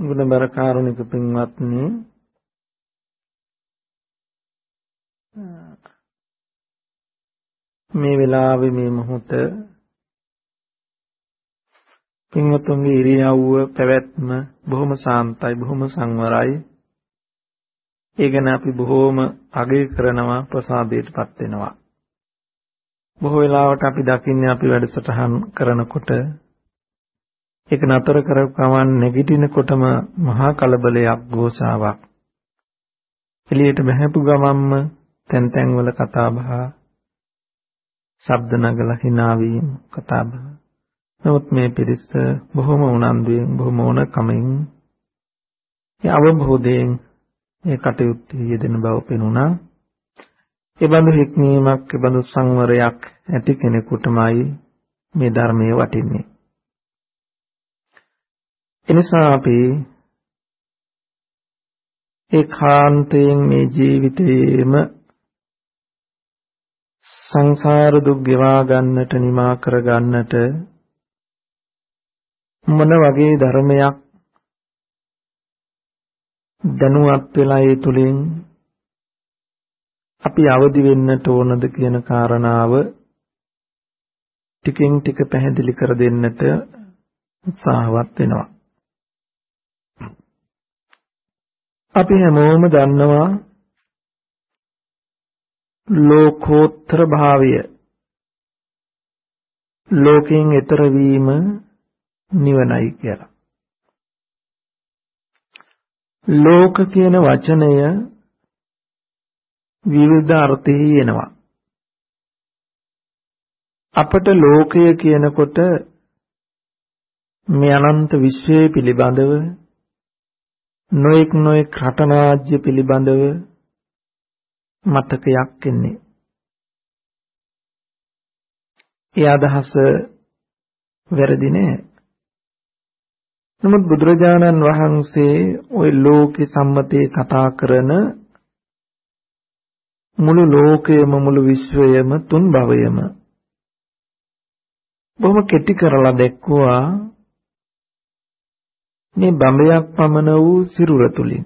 ගුණබර කාරුණික පින්වත්නි, මේ වෙලාවේ මේ මොහොත පින්වත්තුන්ගේ ඉරියව්ව පැවැත්ම බොහොම ශාන්තයි, බොහොම සංවරයි. ඒ ගැන අපි බොහොම අගය කරනවා, ප්‍රසාදයටපත් වෙනවා. බොහෝ වෙලාවට අපි දකින්නේ අපි වැඩසටහන් කරනකොට ඒක නතර කරපුවම නැගිටිනකොටම මහා කලබලයක්, ගෝසාවක්. එළියට බහැපු ගමන්ම තැන් තැන් වල කතා බහ, ශබ්ද නගලා hina වීම, කතා බහ. නමුත් මේ පිරිස බොහොම උනන්දුවෙන්, බොහොම ඕනකමින්, අවබෝධයෙන් මේ කටයුතු යෙදෙන බව පෙනුණා. ඒ බඳු හික්මීමක්, ඒ බඳු සංවරයක් ඇති කෙනෙකුටමයි මේ ධර්මයේ වටින්නේ. එනිසා අපි ඒකාන්තයෙන් මේ ජීවිතේම සංසාර දුක් ගෙවා ගන්නට, නිමා කර ගන්නට මොන වගේ ධර්මයක් දැනුවත් වෙලා ඒ තුලින් අපි අවදි වෙන්නට ඕනද කියන කාරණාව ටිකෙන් ටික පැහැදිලි කර දෙන්නට උත්සාහවත් වෙනවා. අපි හැමෝම දන්නවා ලෝකෝත්තර භාවය, ලෝකයෙන් එතර වීම නිවනයි කියලා. ලෝක කියන වචනය විවිධ අර්ථෙහි එනවා. අපට ලෝකය කියනකොට මේ අනන්ත විශ්වය පිළිබඳව, නොඑක් රටනාජ්‍ය පිළිබඳව මතකයක් එන්නේ. ඒ අදහස වැරදි නෑ. නමුත් බුදුරජාණන් වහන්සේ ওই ලෝකේ සම්මතේ කතා කරන මුළු ලෝකයම, මුළු විශ්වයම, තුන් භවයම බොහොම කෙටි කරලා දැක්වුවා මේ බඹයක් පමණ වූ සිරුර තුලින්.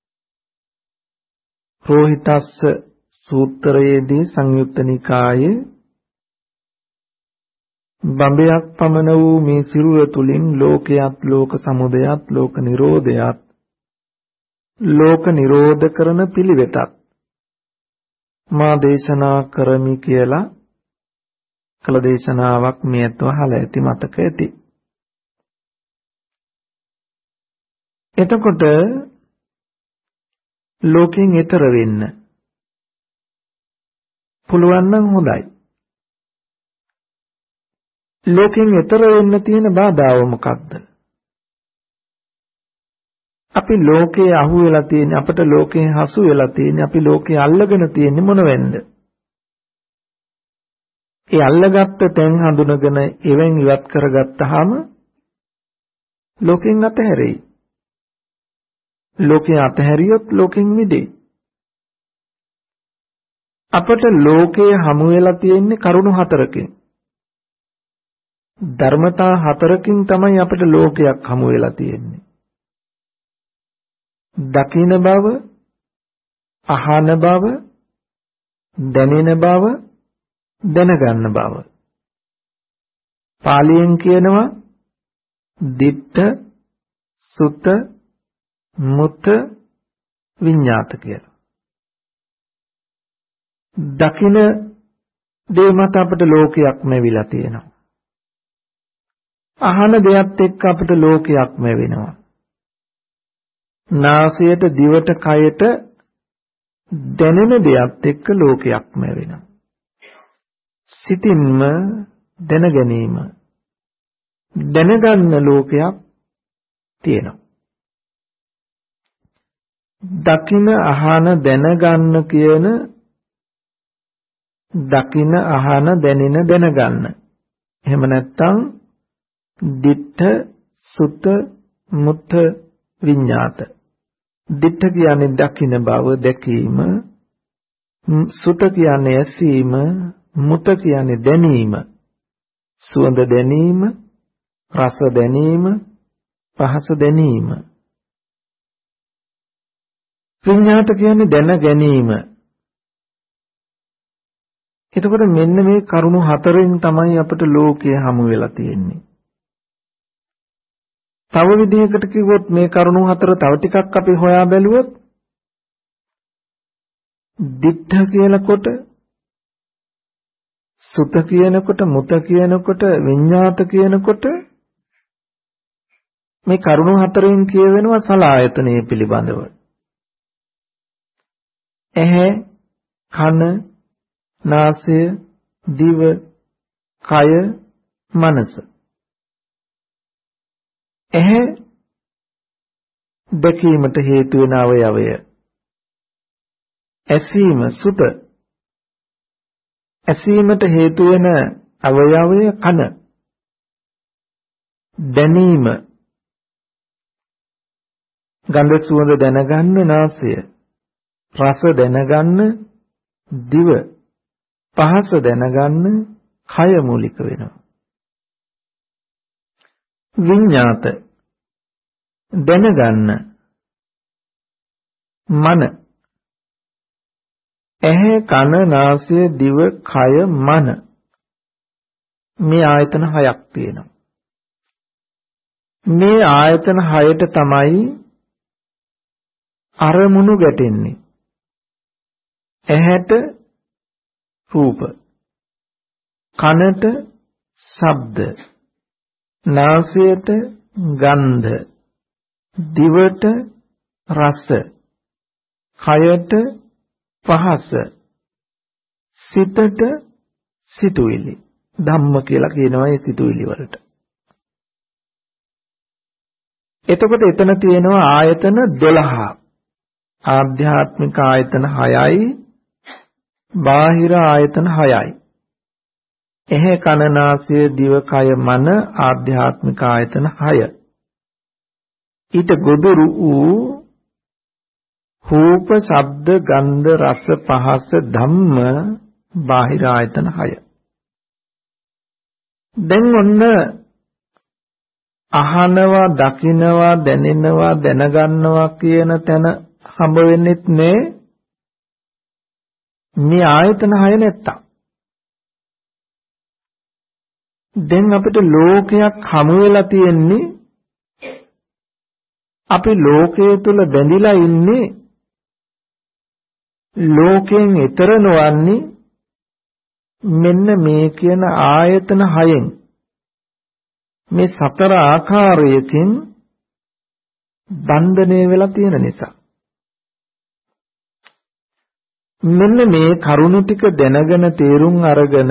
රෝහිතස්ස සූත්‍රයේදී සංයුත්ත නිකායේ බඹයක් පමණ වූ මේ සිරුර තුලින් ලෝකයක්, ලෝක සමුදයත්, ලෝක නිරෝධයත්, ලෝක නිරෝධ කරන පිළිවෙතත් මා දේශනා කරමි කියලා කළ දේශනාවක් මෙයත් අහලා ඇති, මතක ඇති. එතකොට ලෝකයෙන් එතර වෙන්න පුළුවන් නම් හොඳයි. ලෝකයෙන් එතර වෙන්න තියෙන බාධාව මොකක්ද? අපි ලෝකේ අහු වෙලා තියෙන්නේ, අපට ලෝකයෙන් හසු වෙලා තියෙන්නේ, අපි ලෝකේ අල්ලගෙන තියෙන්නේ මොනවෙන්ද? ඒ අල්ලගත්ත තැන් හඳුනගෙන එවෙන් ඉවත් කරගත්තාම ලෝකෙන් අතහැරෙයි. ලෝකේ අතහැරියොත් ලෝකෙන් මිදෙයි. අපට ලෝකයේ හමු වෙලා තියෙන්නේ කරුණු හතරකින්. ධර්මතා හතරකින් තමයි අපට ලෝකයක් හමු වෙලා තියෙන්නේ. දකින බව, අහන බව, දැනෙන බව, දැනගන්න බව. පාලියෙන් කියනවා දිට්ඨ, සුත, මුත, විඤ්ඤාත කියලා. දකින දේ මත අපට ලෝකයක් ලැබිලා තියෙනවා. අහන දෙයත් එක්ක අපට ලෝකයක් ලැබෙනවා. නාසයට, දිවට, කයට දැනෙන දෙයත් එක්ක ලෝකයක් ලැබෙනවා. සිතින්ම දැන ගැනීම, දැනගන්න ලෝකයක් තියෙනවා. දකින, අහන, දැනගන්න කියන දකින, අහන, දැනෙන, දැනගන්න. එහෙම නැත්නම් දිට්ඨ, සුත, මුත, විඤ්ඤාත. දිට්ඨ කියන්නේ දකින බව, දැකීම. සුත කියන්නේ ඇසීම. මුත කියන්නේ දැනීම. සුවඳ දැනීම, රස දැනීම, පහස දැනීම. විඤ්ඤාත කියන්නේ දැන ගැනීම. එතකොට මෙන්න මේ කරුණු හතරෙන් තමයි අපිට ලෝකය හමු වෙලා තියෙන්නේ. තව විදිහකට කිව්වොත් මේ කරුණු හතර තව ටිකක් අපි හොයා බැලුවොත් දිට්ඨ කියනකොට, සුත කියනකොට, මුත කියනකොට, විඤ්ඤාත කියනකොට මේ කරුණු හතරෙන් කියවෙනවා සලආයතනය පිළිබඳව. ඇහැ, කන, නාසය, දිව, කය, මනස. ඇහැ දැකීමට හේතු වෙන අවයවය. ඇසීම සුත. ඇසීමට හේතු වෙන අවයවය කන. දැනීම ගන්ධ සුවඳ දැනගන්න නාසය. රස දැනගන්න දිව. පහස දැනගන්න කය මූලික වෙනවා. විඤ්ඤාත දැනගන්න මන. ඇහැ කන නාසය දිව කය මන. මේ ආයතන හයක් තියෙනවා. මේ ආයතන හයට තමයි අරමුණු ගැටෙන්නේ. ඇහැට රූප, කනට ශබ්ද, නාසයට ගන්ධ, දිවට රස, කයට පහස, සිතට සිතුවිලි. ධම්ම කියලා කියනවා මේ සිතුවිලි වලට. එතකොට එතන තියෙනවා ආයතන 12. ආධ්‍යාත්මික ආයතන 6යි, බාහිර ආයතන 6යි. එහේ කන නාසය දිව කය මන ආධ්‍යාත්මික ආයතන 6. ඊට ගොදුරු වූ රූප, ශබ්ද, ගන්ධ, රස, පහස, ධම්ම බාහිර ආයතන 6. දැන් ඔන්න අහනවා, දකිනවා, දැනෙනවා, දැනගන්නවා කියන තැන හම්බ වෙන්නෙත් නේ මේ ආයතන 6 නැත්තම්. දැන් අපිට ලෝකයක් හමු වෙලා තියෙන්නේ, අපි ලෝකයේ තුල බැඳිලා ඉන්නේ, ලෝකයෙන් ඈතර නොවන්නේ මෙන්න මේ කියන ආයතන 6න්. මේ සතර ආකාරයකින් බන්ධනය වෙලා තියෙන නිසා. මෙන්න මේ කරුණු ටික දැනගෙන තේරුම් අරගෙන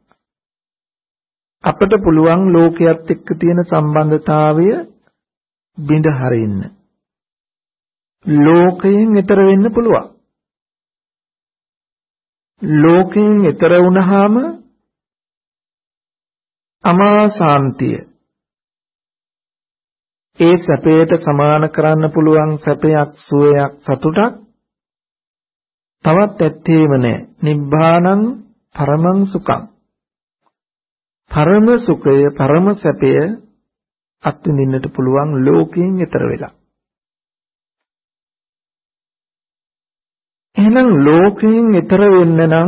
අපට පුළුවන් ලෝකයක් එක්ක තියෙන සම්බන්ධතාවය බිඳ හරින්න. ලෝකයෙන් ඈතර වෙන්න පුළුවන්. ලෝකයෙන් ඈතර වුණාම අමාශාන්තිය, ඒ සැපයට සමාන කරන්න පුළුවන් සැපයක්, සුවයක්, සතුටක් තවත් ඇත්තේම නැහැ. නිබ්බානං පරමං සුඛං. පරම සුඛය, පරම සැපය අත්විඳින්නට පුළුවන් ලෝකයෙන් ඈතර වෙලා. එහෙනම් ලෝකයෙන් ඈතර වෙන්න නම්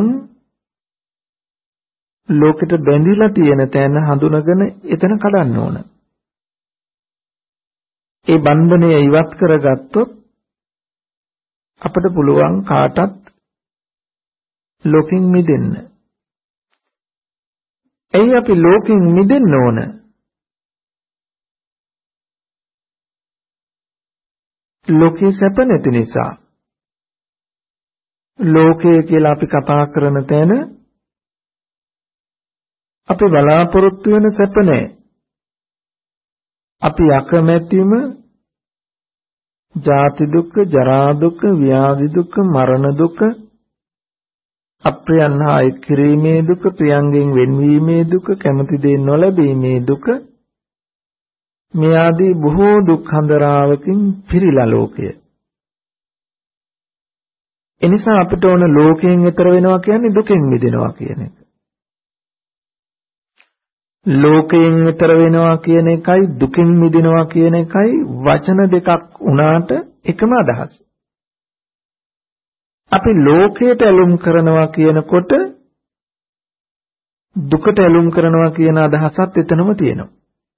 ලෝකෙට බැඳිලා තියෙන තැන හඳුනගෙන එතන කඩන්න ඕන. ඒ බන්ධනය ඉවත් කරගත්තොත් අපිට පුළුවන් කාටත් ලෝකෙන් මිදෙන්න. එයි අපි ලෝකෙන් මිදෙන්න ඕන. ලෝකේ සැප නැති නිසා. ලෝකය කියලා අපි කතා කරන තැන අපි බලාපොරොත්තු වෙන සැප නැහැ. අපි අකමැතිම ජාති දුක්, ජරා දුක්, ව්‍යාධි දුක්, මරණ දුක්, අප්‍රියයන් හා එක් කිරීමේ දුක, ප්‍රියංගෙන් වෙන්වීමේ දුක, කැමති දේ නොලැබීමේ දුක, මේ ආදී බොහෝ දුක් හඳරාවකින් පිරීලා ලෝකය. එනිසා අපිට ඕන ලෝකයෙන් ඈතර වෙනවා කියන්නේ දුකෙන් මිදෙනවා කියන එක. ලෝකයෙන් ඈතර වෙනවා කියන එකයි දුකෙන් මිදෙනවා කියන එකයි වචන දෙකක් වුණාට එකම අදහස. අපි ලෝකයට ඇලුම් කරනවා කියනකොට දුකට ඇලුම් කරනවා කියන අදහසත් එතනම තියෙනවා.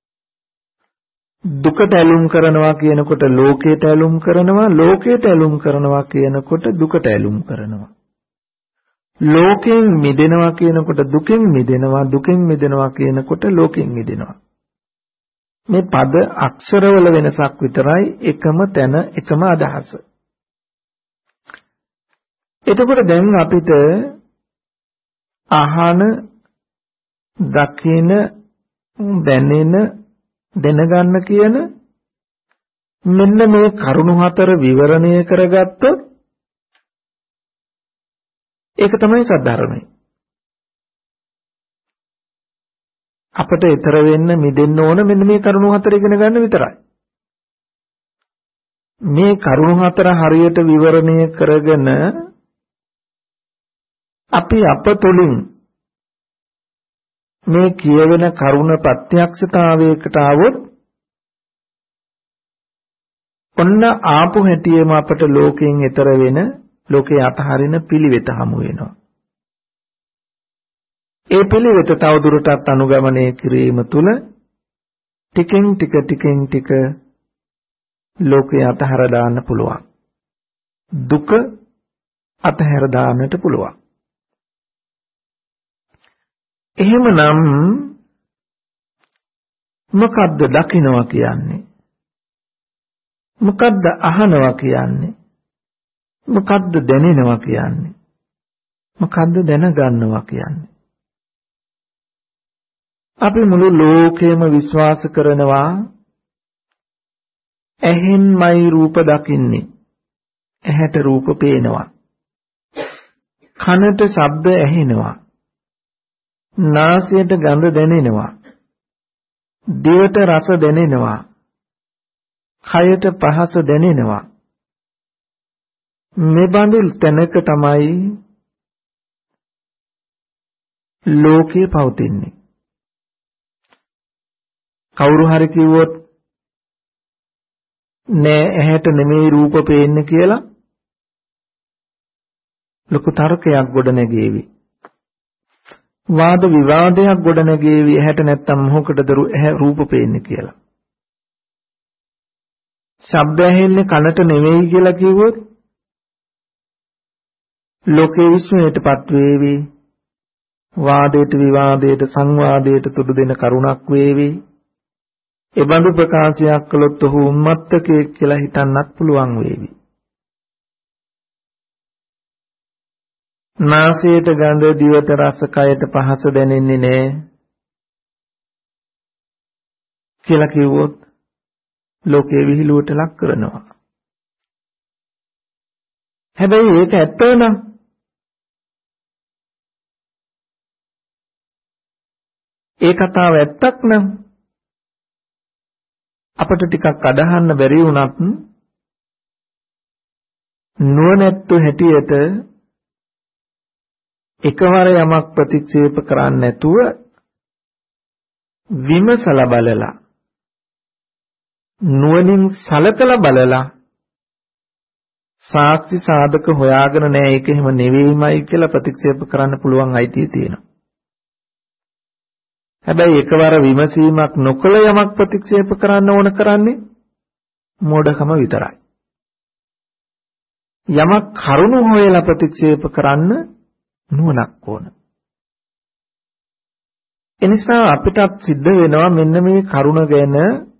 දුකට ඇලුම් කරනවා කියනකොට ලෝකයට ඇලුම් කරනවා, ලෝකයට ඇලුම් කරනවා කියනකොට දුකට ඇලුම් කරනවා. ලෝකයෙන් මිදෙනවා කියනකොට දුකෙන් මිදෙනවා, දුකෙන් මිදෙනවා කියනකොට ලෝකෙන් මිදෙනවා. මේ පද අක්ෂරවල වෙනසක් විතරයි, එකම තැන එකම අදහස. එතකොට දැන් අපිට අහන, දකින, දැනෙන, දැනගන්න කියන මෙන්න මේ කරුණු හතර විවරණය කරගත්තොත් ඒක තමයි සද්ධර්මය. අපිට ඊතර වෙන්න මිදෙන්න ඕන මෙන්න මේ කරුණු හතර ඉගෙන ගන්න විතරයි. මේ කරුණු හතර හරියට විවරණය කරගෙන අපි අප තුළින් මේ කියවෙන කරුණ ප්‍රත්‍යක්ෂතාවයකට આવොත් ඔන්න ආපු හැටියෙම අපට ලෝකයෙන් ඈතර වෙන, ලෝකේ අතහරින පිළිවෙත හමු වෙනවා. ඒ පිළිවෙත තවදුරටත් අනුගමනය කිරීම තුළ ටිකෙන් ටික ලෝකේ අතහැර දාන්න පුළුවන්. දුක අතහැර දාන්නට පුළුවන්. එහෙමනම් මොකද්ද දකින්නවා කියන්නේ? මොකද්ද අහනවා කියන්නේ? මොකද්ද දැනෙනවා කියන්නේ? මොකද්ද දැනගන්නවා කියන්නේ? අපි මුළු ලෝකෙම විශ්වාස කරනවා ඇහෙන්මයි රූප දකින්නේ. ඇහැට රූප පේනවා. කනට ශබ්ද ඇහෙනවා. නාසයට ගඳ දැනෙනවා. දිවට රස දැනෙනවා. කයට පහස දැනෙනවා. මෙබඳු තැනක තමයි ලෝකේ පවතින්නේ. කවුරු හරි කිව්වොත් නෑ ඇහැට නෙමෙයි රූප පේන්නේ කියලා ලොකු තර්කයක් ගොඩ නැගේවි. වාද විවාදයක් ගොඩ නැගේවි ඇහැට නැත්තම් මොකටද රූප පේන්නේ කියලා. ශබ්ද ඇහෙන්නේ කනට නෙවෙයි කියලා කිව්වොත් ලෝකේ විශ්මයටපත් වේවි. වාදයට විවාදයට සංවාදයට තුඩු දෙන කරුණක් වේවි. ඒ බඳු ප්‍රකාශයක් කළොත් ඔහු උම්මත්තකයෙක් කියලා හිතන්නත් පුළුවන් වේවි. නාසයට ගඳ, දිවට රස, කයට පහස දැනෙන්නේ නැහැ කියලා කිව්වොත් ලෝකයේ විහිළුවට ලක් කරනවා. හැබැයි ඒක ඇත්ත නම් ඒ කතාව ඇත්තක් නම් අපට ටිකක් අදහන්න බැරි වුණත් නුවණැත්තු හැටියට එකවර යමක් ප්‍රතික්ෂේප කරන්නේ නැතුව විමසලා බලලා නුවණින් සලකලා බලලා සාක්ෂි සාධක හොයාගෙන නෑ ඒක එහෙම නෙවෙයිමයි කියලා ප්‍රතික්ෂේප කරන්න පුළුවන් අයිතිය තියෙනවා. හැබැයි එකවර විමසීමක් නොකළ යමක් ප්‍රතික්ෂේප කරන්න ඕන කරන්නේ මෝඩකම විතරයි. යමක් කරුණු හොයලා ප්‍රතික්ෂේප කරන්න නුවණක් ඕන. එනිසා අපිටත් සිද්ධ වෙනවා මෙන්න මේ කරුණ ගැන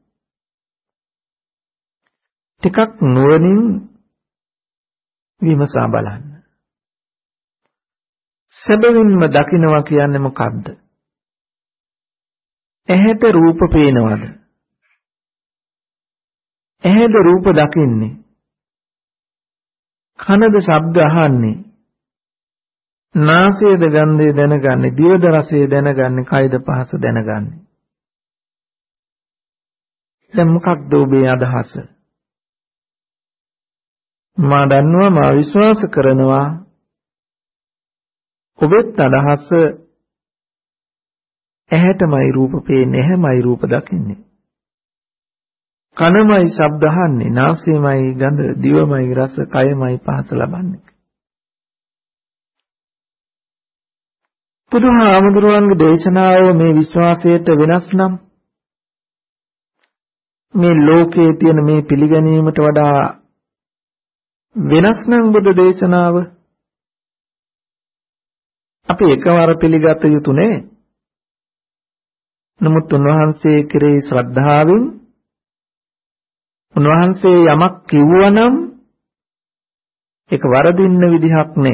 ටිකක් නුවණින් විමසා බලන්න. සැබවින්ම දකින්නවා කියන්නේ මොකද්ද? ඇහැට රූප පේනවද? ඇහැද රූප දකින්නේ? කනද ශබ්ද අහන්නේ? නාසයේද ගන්ධය දැනගන්නේ? දිවද රසය දැනගන්නේ? කයද පහස දැනගන්නේ? දැන් මොකක්ද ඔබේ අදහස? මා දන්නවා මා විශ්වාස කරනවා ඔබෙත් අදහස ඇහැටමයි රූප පේන්නේ, ඇහැමයි රූප දකින්නේ. කනමයි ශබ්ද අහන්නේ, නාසයමයි ගඳ, දිවමයි රස, කයමයි පහස ලබන්නේ. බුදුහාමුදුරුවන්ගේ දේශනාව මේ විශ්වාසයට වෙනස් නම් මේ ලෝකයේ තියෙන මේ පිළිගැනීමට වඩා වෙනස් නම් බුදු දේශනාව අපි එකවර පිළිගත යුතු නේ. නමුත් උන්වහන්සේ කෙරෙහි ශ්‍රද්ධාවෙන් උන්වහන්සේ යමක් කිව්වනම් ඒක වරදින්න විදිහක් නෑ.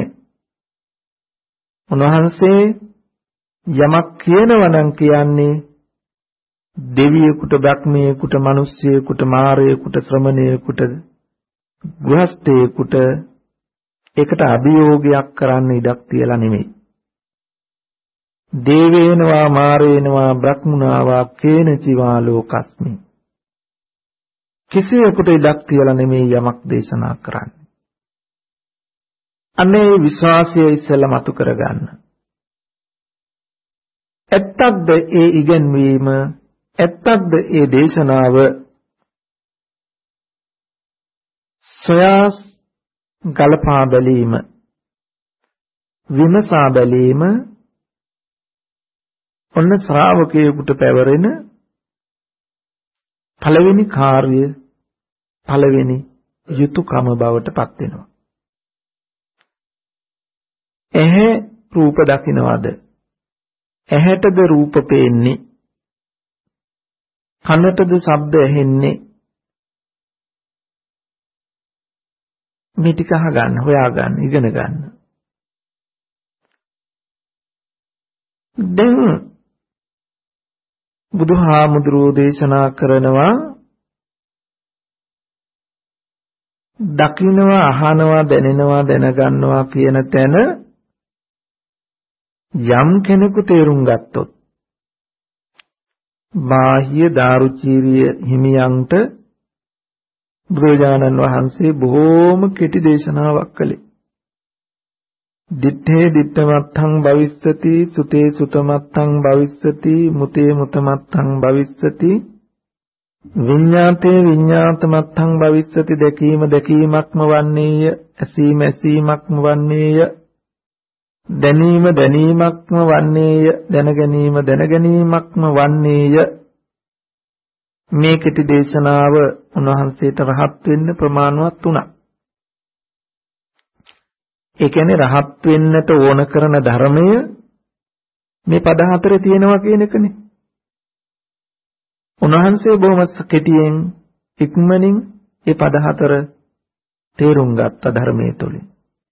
උන්වහන්සේ යමක් කියනවා නම් කියන්නේ දෙවියෙකුට, බ්‍රහ්මයෙකුට, මිනිස්සෙකුට, මාරයෙකුට, ශ්‍රමණයෙකුට, ගෘහස්ථයෙකුට ඒකට අභියෝගයක් කරන්න ඉඩක් තියලා නෙමෙයි. දේවේනවා මාරේනවා බ්‍රහ්මුණාවා කේන ජීවා ලෝකස්මි. කිසියෙකුට ඉඩක් තියලා නෙමෙයි යමක් දේශනා කරන්නේ. අනේ විශ්වාසය ඉස්සෙල්ලා මතු කරගන්න. ඇත්තක්ද ඒ ඉගැන්වීම, ඇත්තක්ද ඒ දේශනාව සොයා ගලපා බැලීම, විමසා බැලීම ඔන්න ශ්‍රාවකයෙකුට පැවරෙන පළවෙනි කාර්ය, පළවෙනි යුතුයකම බවට පත් වෙනවා. ඇහැ රූප දකින්නවද? ඇහැටද රූප පේන්නේ? කනටද ශබ්ද ඇහෙන්නේ? මේ ටික අහගන්න, හොයාගන්න, ඉගෙන ගන්න. දැන් බුදුහාමුදුරුවෝ දේශනා කරනවා දකින්නවා, අහනවා, දැනෙනවා, දැනගන්නවා කියන තැන යම් කෙනෙකු තේරුම් ගත්තොත් බාහ්‍ය දාරුචීරිය හිමියන්ට බුදුරජාණන් වහන්සේ බොහෝම කෙටි දේශනාවක් කළේ. දිත්තේ දිත්තමත්තං භවිස්සති, සුතේ සුතමත්තං භවිස්සති, මුතේ මුතමත්තං භවිස්සති, විඤ්ඤාතේ විඤ්ඤාතමත්තං භවිස්සති. දැකීම දැකීමක්ම වන්නේය, ඇසීම ඇසීමක්ම වන්නේය, දැනීම දැනීමක්ම වන්නේය, දැනගැනීම දැනගැනීමක්ම වන්නේය. මේ කෙටි දේශනාව උන්වහන්සේට රහත් වෙන්න ප්‍රමාණවත් වුණා. ඒ කියන්නේ රහත් වෙන්නට ඕන කරන ධර්මය මේ පද හතරේ තියෙනවා කියන එකනේ. උන්වහන්සේ බොහොම කෙටියෙන් ඉක්මනින් මේ පද හතර තේරුම් ගත්ත ධර්මයේ තුලින්.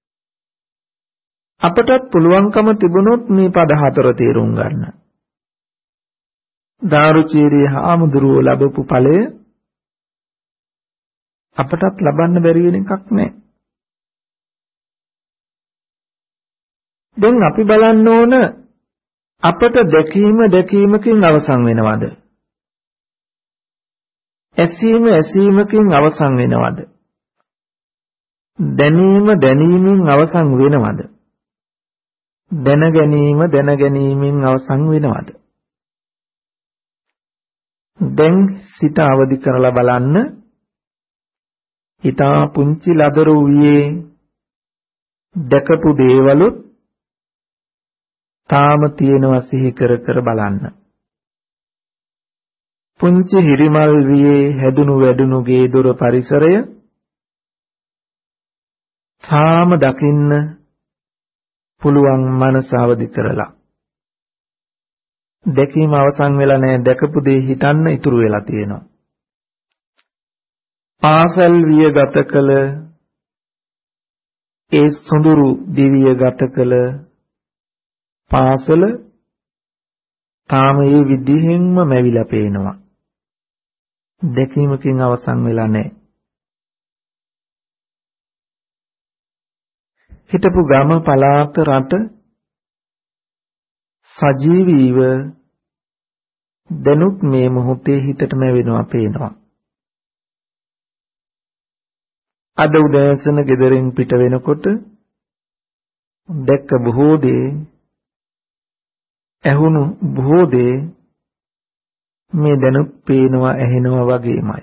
අපටත් පුළුවන්කම තිබුණොත් මේ පද හතර තේරුම් ගන්න. දාරුචීරිය හාමුදුරුවෝ ලැබපු ඵලය අපටත් ලබන්න බැරි වෙන එකක් නෑ. දැන් අපි බලන්න ඕන අපට දැකීමකින් අවසන් වෙනවද? ඇසීමකින් අවසන් වෙනවද? දැනීමෙන් අවසන් වෙනවද? දැනගැනීමෙන් අවසන් වෙනවද? දැන් සිත අවදි කරලා බලන්න. ඊටා පුංචි ලදරු වියේ දැකපු දේවලුත් තාම තියෙනවා සිහි කර බලන්න. පුංචි හිරිමල් වියේ හැදුණු වැඩුණු ගේ දොර පරිසරය තාම දකින්න පුළුවන් මනස අවදි කරලා. දැකීම අවසන් වෙලා නැහැ, දැකපු දේ හිතන්න ඉතුරු වෙලා තියෙනවා. පාසල් විය ගත කළ ඒ සොඳුරු දිවිය ගත කළ පාසල තාම ඒ විදිහෙන්ම මැවිලා පේනවා. දැකීමකින් අවසන් වෙලා නැහැ. හිටපු ගම පළාත රට සජීවීව දැනුත් මේ මොහොතේ හිතටම වෙනවා පේනවා. අද උදෑසන ගෙදරින් පිට වෙනකොට දැක්ක බොහෝ දේ, ඇහුණු බොහෝ දේ මේ දැනුත් පේනවා ඇහෙනවා වගේමයි.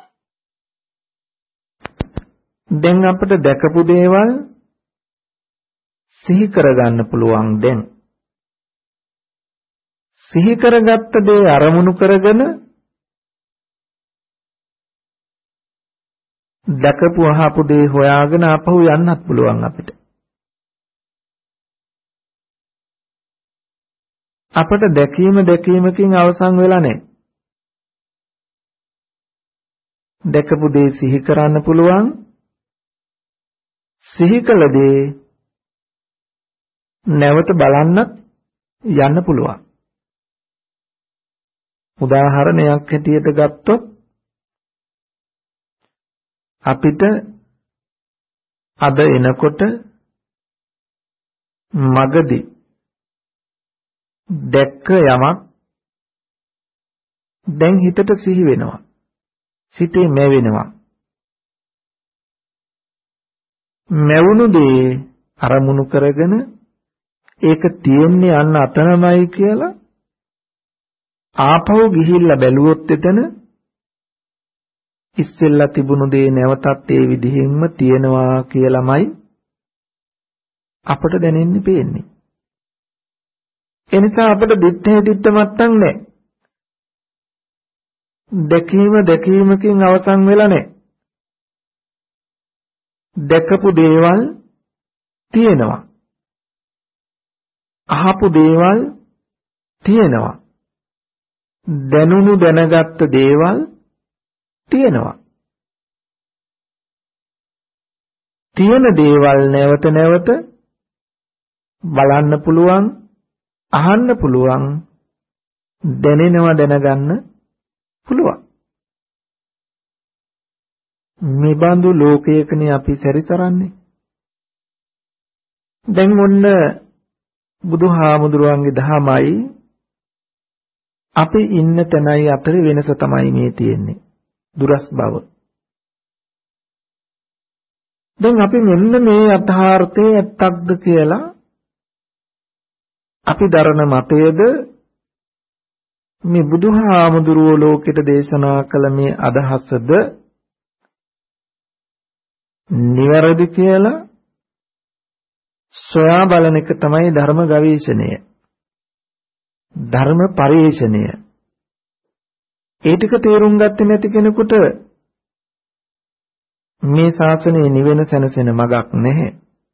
දැන් අපිට දැකපු දේවල් සිහි කරගන්න පුළුවන්. දැන් සිහි කරගත්ත දේ අරමුණු කරගෙන දැකපු අහපු දේ හොයාගෙන ආපහු යන්නත් පුළුවන් අපිට. අපට දැකීමකින් අවසන් වෙලා නැහැ. දැකපු දේ සිහි කරන්න පුළුවන්. සිහි කළ දේ නැවත බලන්නත් යන්න පුළුවන්. උදාහරණයක් හැටියට ගත්තොත් අපිට අද එනකොට මගදී දැක්ක යමක් දැන් හිතට සිහි වෙනවා. සිතේ මැවෙනවා. මැවුණු දේ අරමුණු කරගෙන ඒක තියෙන්නේ අන්න අතනමයි කියලා ආපහු ගිහිල්ලා බැලුවොත් එතන ඉස්සෙල්ලා තිබුණු දේ නැවතත් ඒ විදිහින්ම තියෙනවා කියලාමයි අපට දැනෙන්නේ පේන්නේ. එනිසා අපිට දිත්තේ මත්තන් නැහැ. දැකීමකින් අවසන් වෙලා නැහැ. දැකපු දේවල් තියෙනවා. අහපු දේවල් තියෙනවා. දැනගත්ත දේවල් තියෙනවා. තියෙන දේවල් නැවත බලන්න පුළුවන්, අහන්න පුළුවන්, දැනෙනවා දැනගන්න පුළුවන්. මේ බඳු ලෝකයකනේ අපි සැරිසරන්නේ. දැන් ඔන්න බුදුහාමුදුරුවන්ගේ දහමයි අපි ඉන්න තැනයි අතර වෙනස තමයි මේ තියෙන්නේ. දුරස් බව. දැන් අපි මෙන්න මේ යථාර්ථය ඇත්තක්ද කියලා අපි දරන මතයද මේ බුදුහාමුදුරුවෝ ලෝකෙට දේශනා කළ මේ අදහසද නිවැරදි කියලා සොයා බලන එක තමයි ධර්ම ගවේෂණය. ධර්ම පරිශ්‍රණය. ඒ ටික තේරුම් ගත්තේ නැති කෙනෙකුට මේ ශාසනයේ නිවෙන සැනසෙන මගක් නැහැ.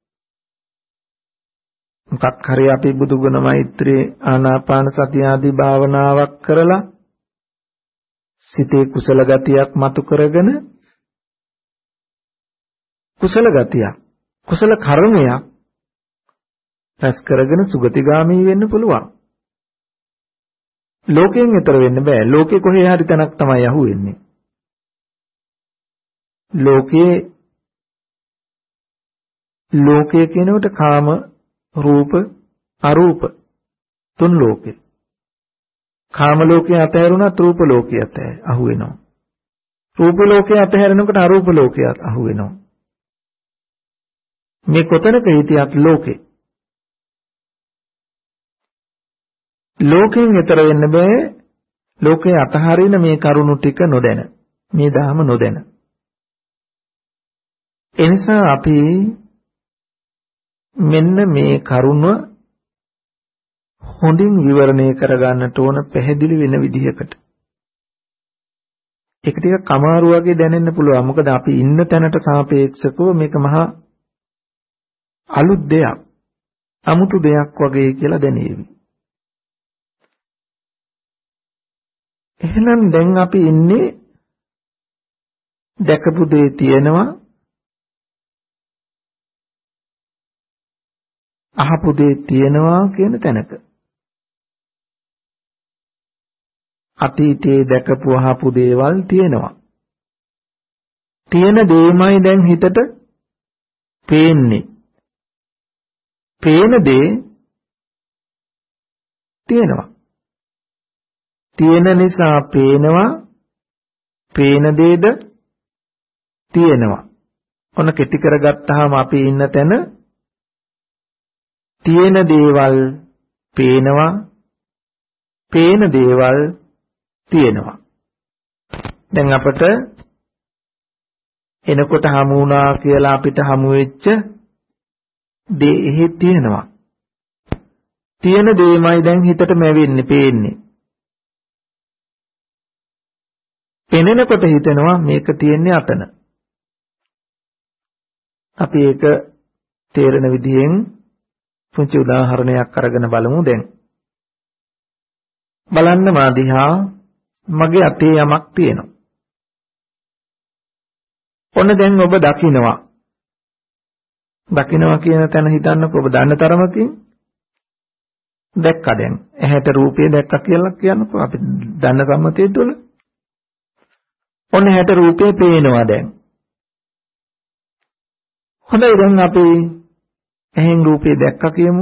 මොකක් හරි අපි බුදුගුණ මෛත්‍රී ආනාපාන සතිය ආදී භාවනාවක් කරලා සිතේ කුසල ගතියක් මතු කරගෙන කුසල කර්මයක් රැස් කරගෙන සුගතිගාමී වෙන්න පුළුවන්. ලෝකයෙන් ඈතර වෙන්න බෑ. ලෝකේ කොහේ හරි තැනක් තමයි අහුවෙන්නේ. ලෝකයේ කියනකොට කාම, රූප, අරූප තුන් ලෝකේ. කාම ලෝකයේ අතහැරුණත් රූප ලෝකයේ අහුවෙනවා. රූප ලෝකයේ අතහැරෙනකොට අරූප ලෝකයේ අහුවෙනවා. මේ කොතනක හිටියත් ලෝකේ. ලෝකයෙන් ඈතර වෙන්න බෑ. ලෝකේ අතහරින මේ කරුණු ටික නොදැන. මේ ධර්ම නොදැන. එනිසා අපි මෙන්න මේ කරුණ හොඳින් විවරණය කරගන්නට ඕන පැහැදිලි වෙන විදිහකට. ඒක ටිකක් අමාරු වගේ දැනෙන්න පුළුවන්. මොකද අපි ඉන්න තැනට සාපේක්ෂව මේක මහා අලුත් දෙයක්, අමුතු දෙයක් වගේ කියලා දැනේවි. එහෙනම් දැන් අපි ඉන්නේ දැකපු දේ තියෙනවා, අහපු දේ තියෙනවා කියන තැනක. අතීතයේ දැකපු අහපු දේවල් තියෙනවා. තියෙන දේමයි දැන් හිතට පේන්නේ. පේන දේ තියෙනවා. තියෙන නිසා පේනවා. පේන දේද තියෙනවා. ඔන්න කෙටි කරගත්තාම අපි ඉන්න තැන තියෙන දේවල් පේනවා. පේන දේවල් තියෙනවා. දැන් අපට එනකොට හමු වුණා කියලා අපිට හමු වෙච්ච දේ එහෙ තියෙනවා. තියෙන දෙයමයි දැන් හිතට මැවෙන්නේ, පේන්නේ. පෙනෙනකොට හිතෙනවා මේක තියෙන්නේ අතන. අපි ඒක තේරෙන විදිහෙන් පුංචි උදාහරණයක් අරගෙන බලමු දැන්. බලන්න මා දිහා මගේ අතේ යමක් තියෙනවා. ඔන්න දැන් ඔබ දකිනවා. දකිනවා කියන තැන හිතන්නකෝ ඔබ දන්න තරමකින් දැක්කා දැන්. ඇහැට රූපේ දැක්කා කියලා කියන්නකෝ අපි දන්න සම්මතයේ තුල. ඔන්න ඇහැට රූපේ පේනවා දැන්. හොඳයි දැන් අපි ඇහෙන් රූපේ දැක්කා කියමු.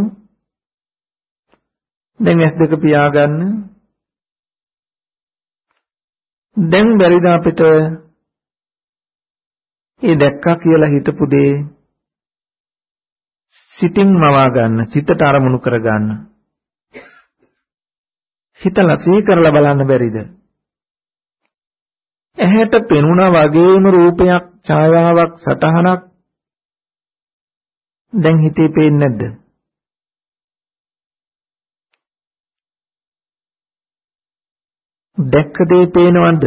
දැන් S2 පියාගන්න. දැන් බැරිද අපිට ඒ දැක්කා කියලා හිතපු දේ සිතින් මවා ගන්න, සිතට අරමුණු කර ගන්න. හිතලා සිහි කරලා බලන්න බැරිද? ඇහැට පෙනුණා වගේම රූපයක්, ඡායාවක්, සටහනක් දැන් හිතේ පේන්නේ නැද්ද? දැක්ක දේ පේනවද?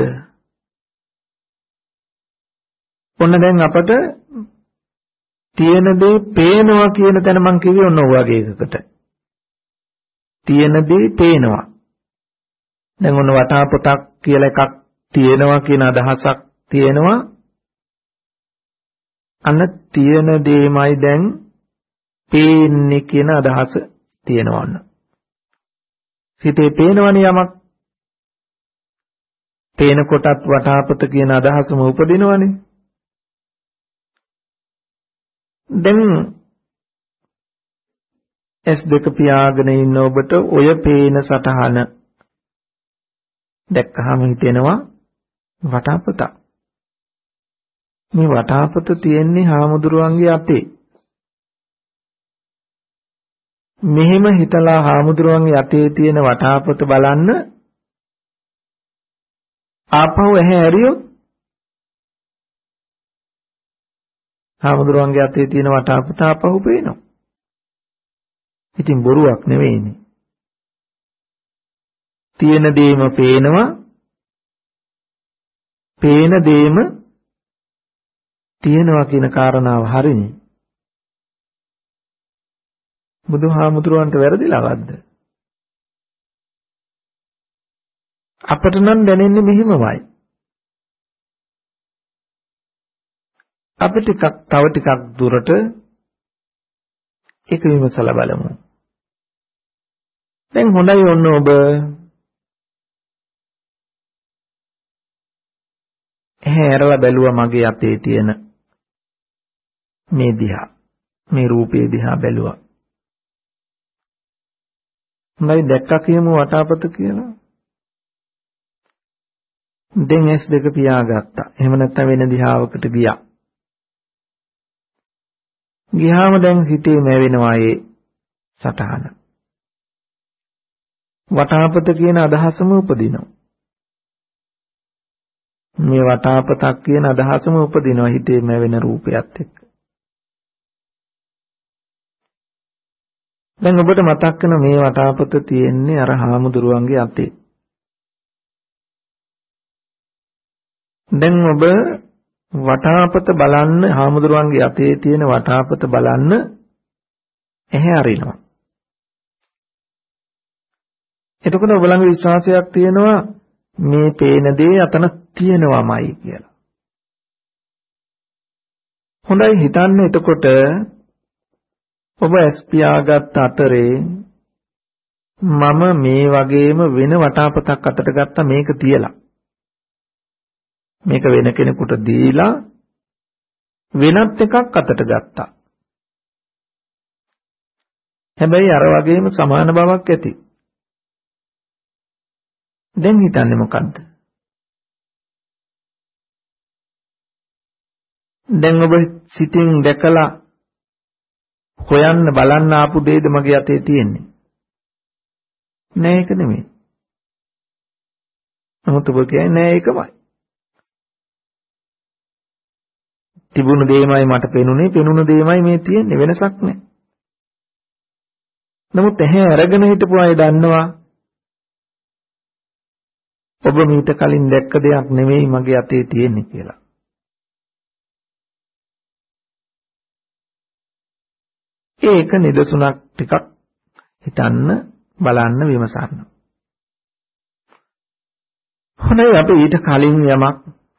ඔන්න දැන් අපට තියෙන දේ පේනවා කියන තැන මං කිව්වේ ඔන්න ඔය වගේ එකකට. තියෙන දේ පේනවා. දැන් ඔන්න වටාපොතක් කියලා එකක් තියෙනවා කියන අදහසක් තියෙනවා. අන්න තියෙන දේමයි දැන් පේන්නේ කියන අදහස තියෙනවා ඔන්න. හිතේ පේනවනේ යමක්. පේන කොටත් වටාපොත කියන අදහසම උපදිනවනේ. දැන් S2 පියාගෙන ඉන්න ඔබට ඔය පේන සටහන දැක්කහම හිතෙනවා වටාපත. මේ වටාපත තියෙන්නේ හාමුදුරුවන්ගේ අතේ. මෙහෙම හිතලා හාමුදුරුවන්ගේ අතේ තියෙන වටාපත බලන්න ආපහු ඇහැ ඇරියොත් හාමුදුරුවන්ගේ අතේ තියෙන වටාපත ආපහු පේනවා. ඉතින් බොරුවක් නෙවෙයිනේ. තියෙන දේම පේනවා. පේන දේම තියෙනවා කියන කාරණාව හරිනේ. බුදුහාමුදුරුවන්ට වැරදිලාවද්ද? අපට නම් දැනෙන්නේ මෙහිමමයි. අපි තව ටිකක් දුරට ඒක විමසලා බලමු. දැන් හොඳයි ඔන්න ඔබ ඇහැරලා බැලුවා මගේ අතේ තියෙන මේ දිහා. මේ රූපේ දිහා බැලුවා. හොඳයි දැක්කා කියමු වටාපත කියලා. දැන් S2 පියාගත්තා. එහෙම නැත්නම් වෙන දිහාවකට ගියා. ගියාම දැන් සිතේ නැවෙනවා ඒ සටහන. වටාපත කියන අදහසම උපදිනවා. මේ වටාපතක් කියන අදහසම උපදිනවා හිතේ නැවෙන රූපයත් එක්ක. දැන් ඔබට මතක් වෙන මේ වටාපත තියෙන්නේ අර හාමුදුරුවන්ගේ අතේ. දැන් ඔබ වටාපත බලන්න හාමුදුරුවන්ගේ අතේ තියෙන වටාපත බලන්න ඇහැ අරිනවා. එතකොට ඔබ ළඟ විශ්වාසයක් තියෙනවා මේ පේන දේ අතන තියෙනවමයි කියලා. හොඳයි හිතන්න එතකොට ඔබ S පියාගත් අතරේ මම මේ වගේම වෙන වටාපතක් අතට ගත්තා මේක තියලා. මේක වෙන කෙනෙකුට දීලා වෙනත් එකක් අතට ගත්තා. හැබැයි අර වගේම සමාන බවක් ඇති. දැන් හිතන්නේ මොකද්ද? දැන් ඔබ සිතින් දැකලා හොයන්න බලන්න ආපු දෙයද මගේ අතේ තියෙන්නේ? නෑ ඒක නෙමෙයි. නමුත් ඔබ කියන්නේ නෑ ඒකමයි. තිබුණු දෙයමයි මට පෙනුනේ, පෙනුණු දෙයමයි මේ තියෙන්නේ වෙනසක් නෑ. නමුත් ඇහැ අරගෙන හිටපු අය දන්නවා ඔබ මීට කලින් දැක්ක දෙයක් නෙවෙයි මගේ අතේ තියෙන්නේ කියලා. ඒක නිදසුණක් ටිකක් හිතන්න බලන්න විමසන්න. හොඳයි අපි ඊට කලින් යමක්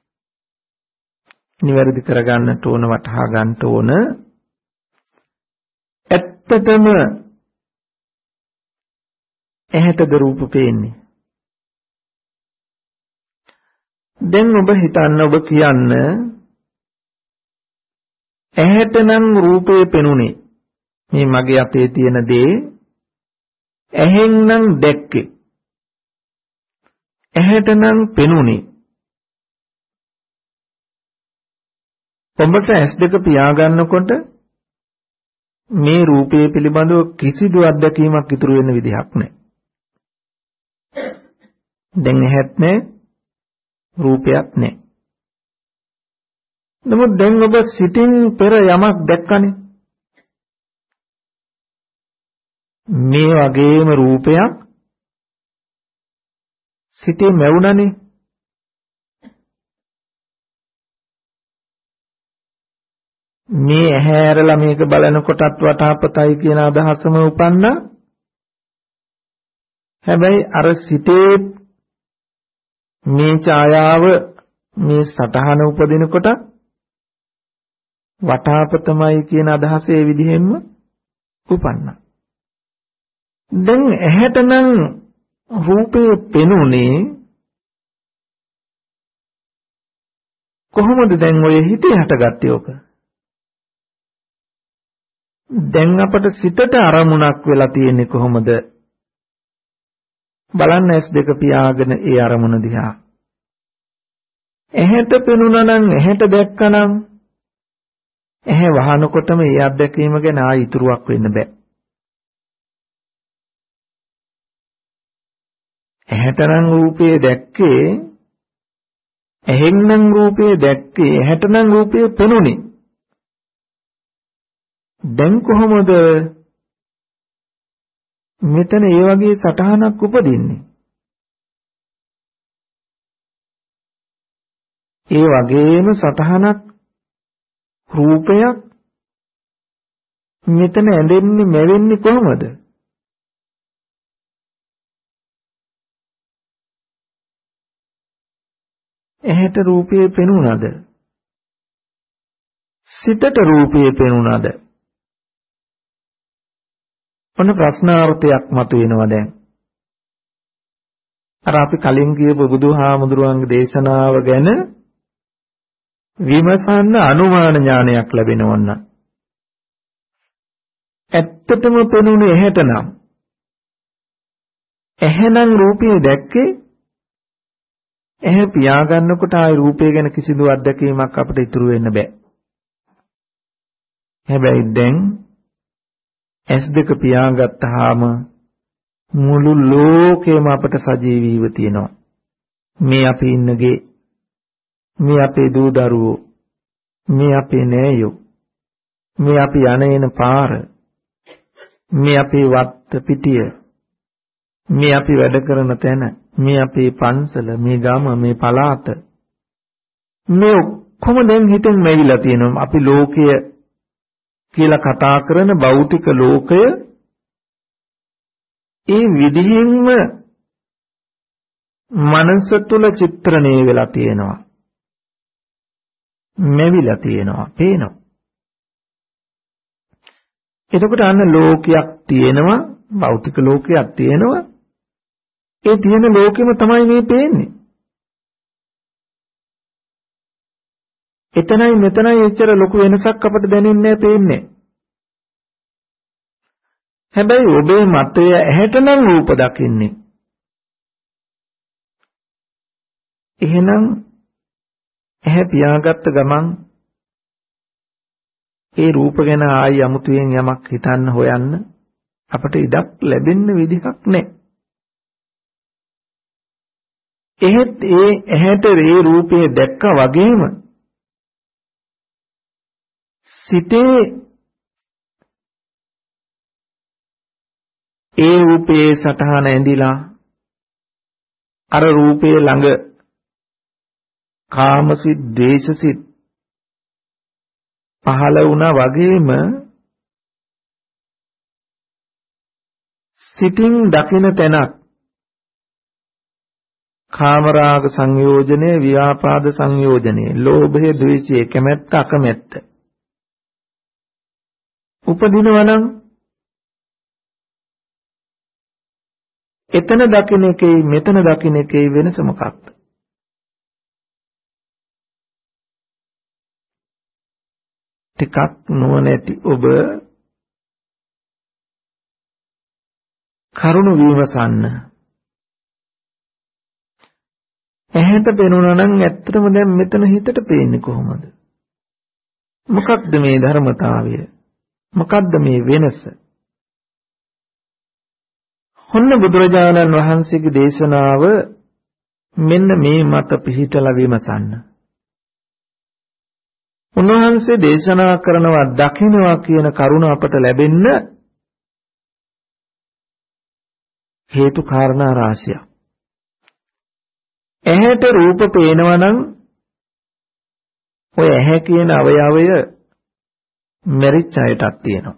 නිවැරදි කරගන්නට ඕන වටහා ගන්න ඕන. ඇත්තටම ඇහැටද රූප පේන්නේ? දැන් ඔබ හිතන්න ඔබ කියන්න ඇහැට නම් රූපේ පෙනුනේ මේ මගේ අතේ තියෙන දේ ඇහෙන් නම් දැක්කේ ඇහැට නම් පෙනුනේ ඔබට S2 පියාගන්නකොට මේ රූපයේ පිළිබඳව කිසිදු අත්දැකීමක් ඉතුරු වෙන්න විදිහක් නැහැ. දැන් ඇහත් නැහැ රූපයක් නැහැ. නමුත් දැන් ඔබ සිතින් පෙර යමක් දැක්කනේ. මේ වගේම රූපයක් සිතේ මැවුණනේ. මේ ඇහැ ඇරලා මේක බලනකොටත් වටාපතයි කියන අදහසම උපන්නා. හැබැයි අර සිතේ මේ ඡායාව මේ සටහන උපදිනකොට වටාපතමයි කියන අදහස ඒ විදිහෙන්ම උපන්නා. දැන් ඇහැට නම් රූපේ පෙනුනේ කොහොමද දැන් ඔය හිතේ හටගත්තේ ඔක? දැන් අපට සිතට අරමුණක් වෙලා තියෙන්නේ කොහොමද? බලන්න S2 පියාගෙන ඒ අරමුණ දිහා. ඇහැට පෙනුණා නම් ඇහැට දැක්කනම් ඇහැ වහනකොටම ඒ අත්දැකීම ගැන ආයි ඉතුරුවක් වෙන්න බෑ. ඇහැට නම් රූපේ දැක්කේ ඇහෙන් නම් රූපේ දැක්කේ ඇහැට නම් රූපේ පෙනුනේ. දැන් කොහොමද මෙතන ඒ වගේ සටහනක් උපදින්නේ? ඒ වගේම සටහනක් රූපයක් මෙතන ඇඳෙන්නේ මැවෙන්නේ කොහොමද? ඇහැට රූපේ පෙනුනද? සිතට රූපේ පෙනුනද? ඔන්න ප්‍රශ්නාර්ථයක් මතුවෙනවා දැන්. අර අපි කලින් කියපු බුදුහාමුදුරුවන්ගේ දේශනාව ගැන විමසන්න අනුමාන ඥානයක් ලැබෙනවන්න. ඇත්තටම පෙනුනේ ඇහැට නම්. ඇහැනම් රූපේ දැක්කේ ඇහැ පියාගන්නකොට ආයි රූපේ ගැන කිසිදු අත්දැකීමක් අපිට ඉතුරු වෙන්න බෑ. හැබැයි දැන් S2 පියාගත්තාම මුළු ලෝකෙම අපට සජීවීව තියෙනවා. මේ අපි ඉන්නගේ, මේ අපේ දූ දරුවෝ, මේ අපේ නෑයෝ, මේ අපි යන පාර, මේ අපේ වත්ත පිටිය, මේ අපි වැඩ කරන තැන, මේ අපේ පන්සල, මේ ගම, මේ පළාත, මේ ඔක්කොම දැන් හිතෙන් මෙවිලා තියෙනවා. අපි ලෝකය කියලා කතා කරන භෞතික ලෝකය ඒ විදිහින්ම මනස තුල චිත්‍රණය වෙලා තියෙනවා. මෙවිලා තියෙනවා, පේනවා. එතකොට අන්න ලෝකයක් තියෙනවා, භෞතික ලෝකයක් තියෙනවා. ඒ තියෙන ලෝකෙම තමයි මේ පේන්නේ. එතනයි මෙතනයි එච්චර ලොකු වෙනසක් අපට දැනෙන්නේ නැහැ, පේන්නේ. හැබැයි ඔබේ මතය ඇහැට නම් රූප දකින්නේ. එහෙනම් ඇහැ පියාගත්ත ගමන් ඒ රූප ගැන ආයි අමුතුවෙන් යමක් හිතන්න හොයන්න අපට ඉඩක් ලැබෙන්න විදිහක් නැහැ. එහෙත් ඒ ඇහැට ඒ රූපේ දැක්කා වගේම සිතේ ඒ රූපයේ සටහන ඇඳිලා අර රූපයේ ළඟ කාමසිත, ද්වේෂසිත පහළ වුණා වගේම සිතින් දකින තැනක් කාමරාග සංයෝජනේ, ව්‍යාපාද සංයෝජනේ, ලෝභය, ද්වේෂය, කැමැත්ත, අකමැත්ත උපදිනවා නම් එතන දකින්න එකේ මෙතන දකින්න එකේ වෙනස මොකක්ද? ටිකක් නුවණැති ඔබ කරුණ විමසන්න. ඇහැට පෙනුණා නම් ඇත්තටම දැන් මෙතන හිතට පේන්නේ කොහොමද? මොකක්ද මේ ධර්මතාවය? මොකක්ද මේ වෙනස? හොන්න බුදුරජාණන් වහන්සේගේ දේශනාව මෙන්න මේ මත පිහිටලා විමසන්න. උන්වහන්සේ දේශනා කරනවා දකින්නවා කියන කරුණ අපට ලැබෙන්න හේතු කාරණා රාශියක්. ඇහැට රූප පේනවා නම් ඔය ඇහැ කියන අවයවය මෙරිච් අයටක් තියෙනවා.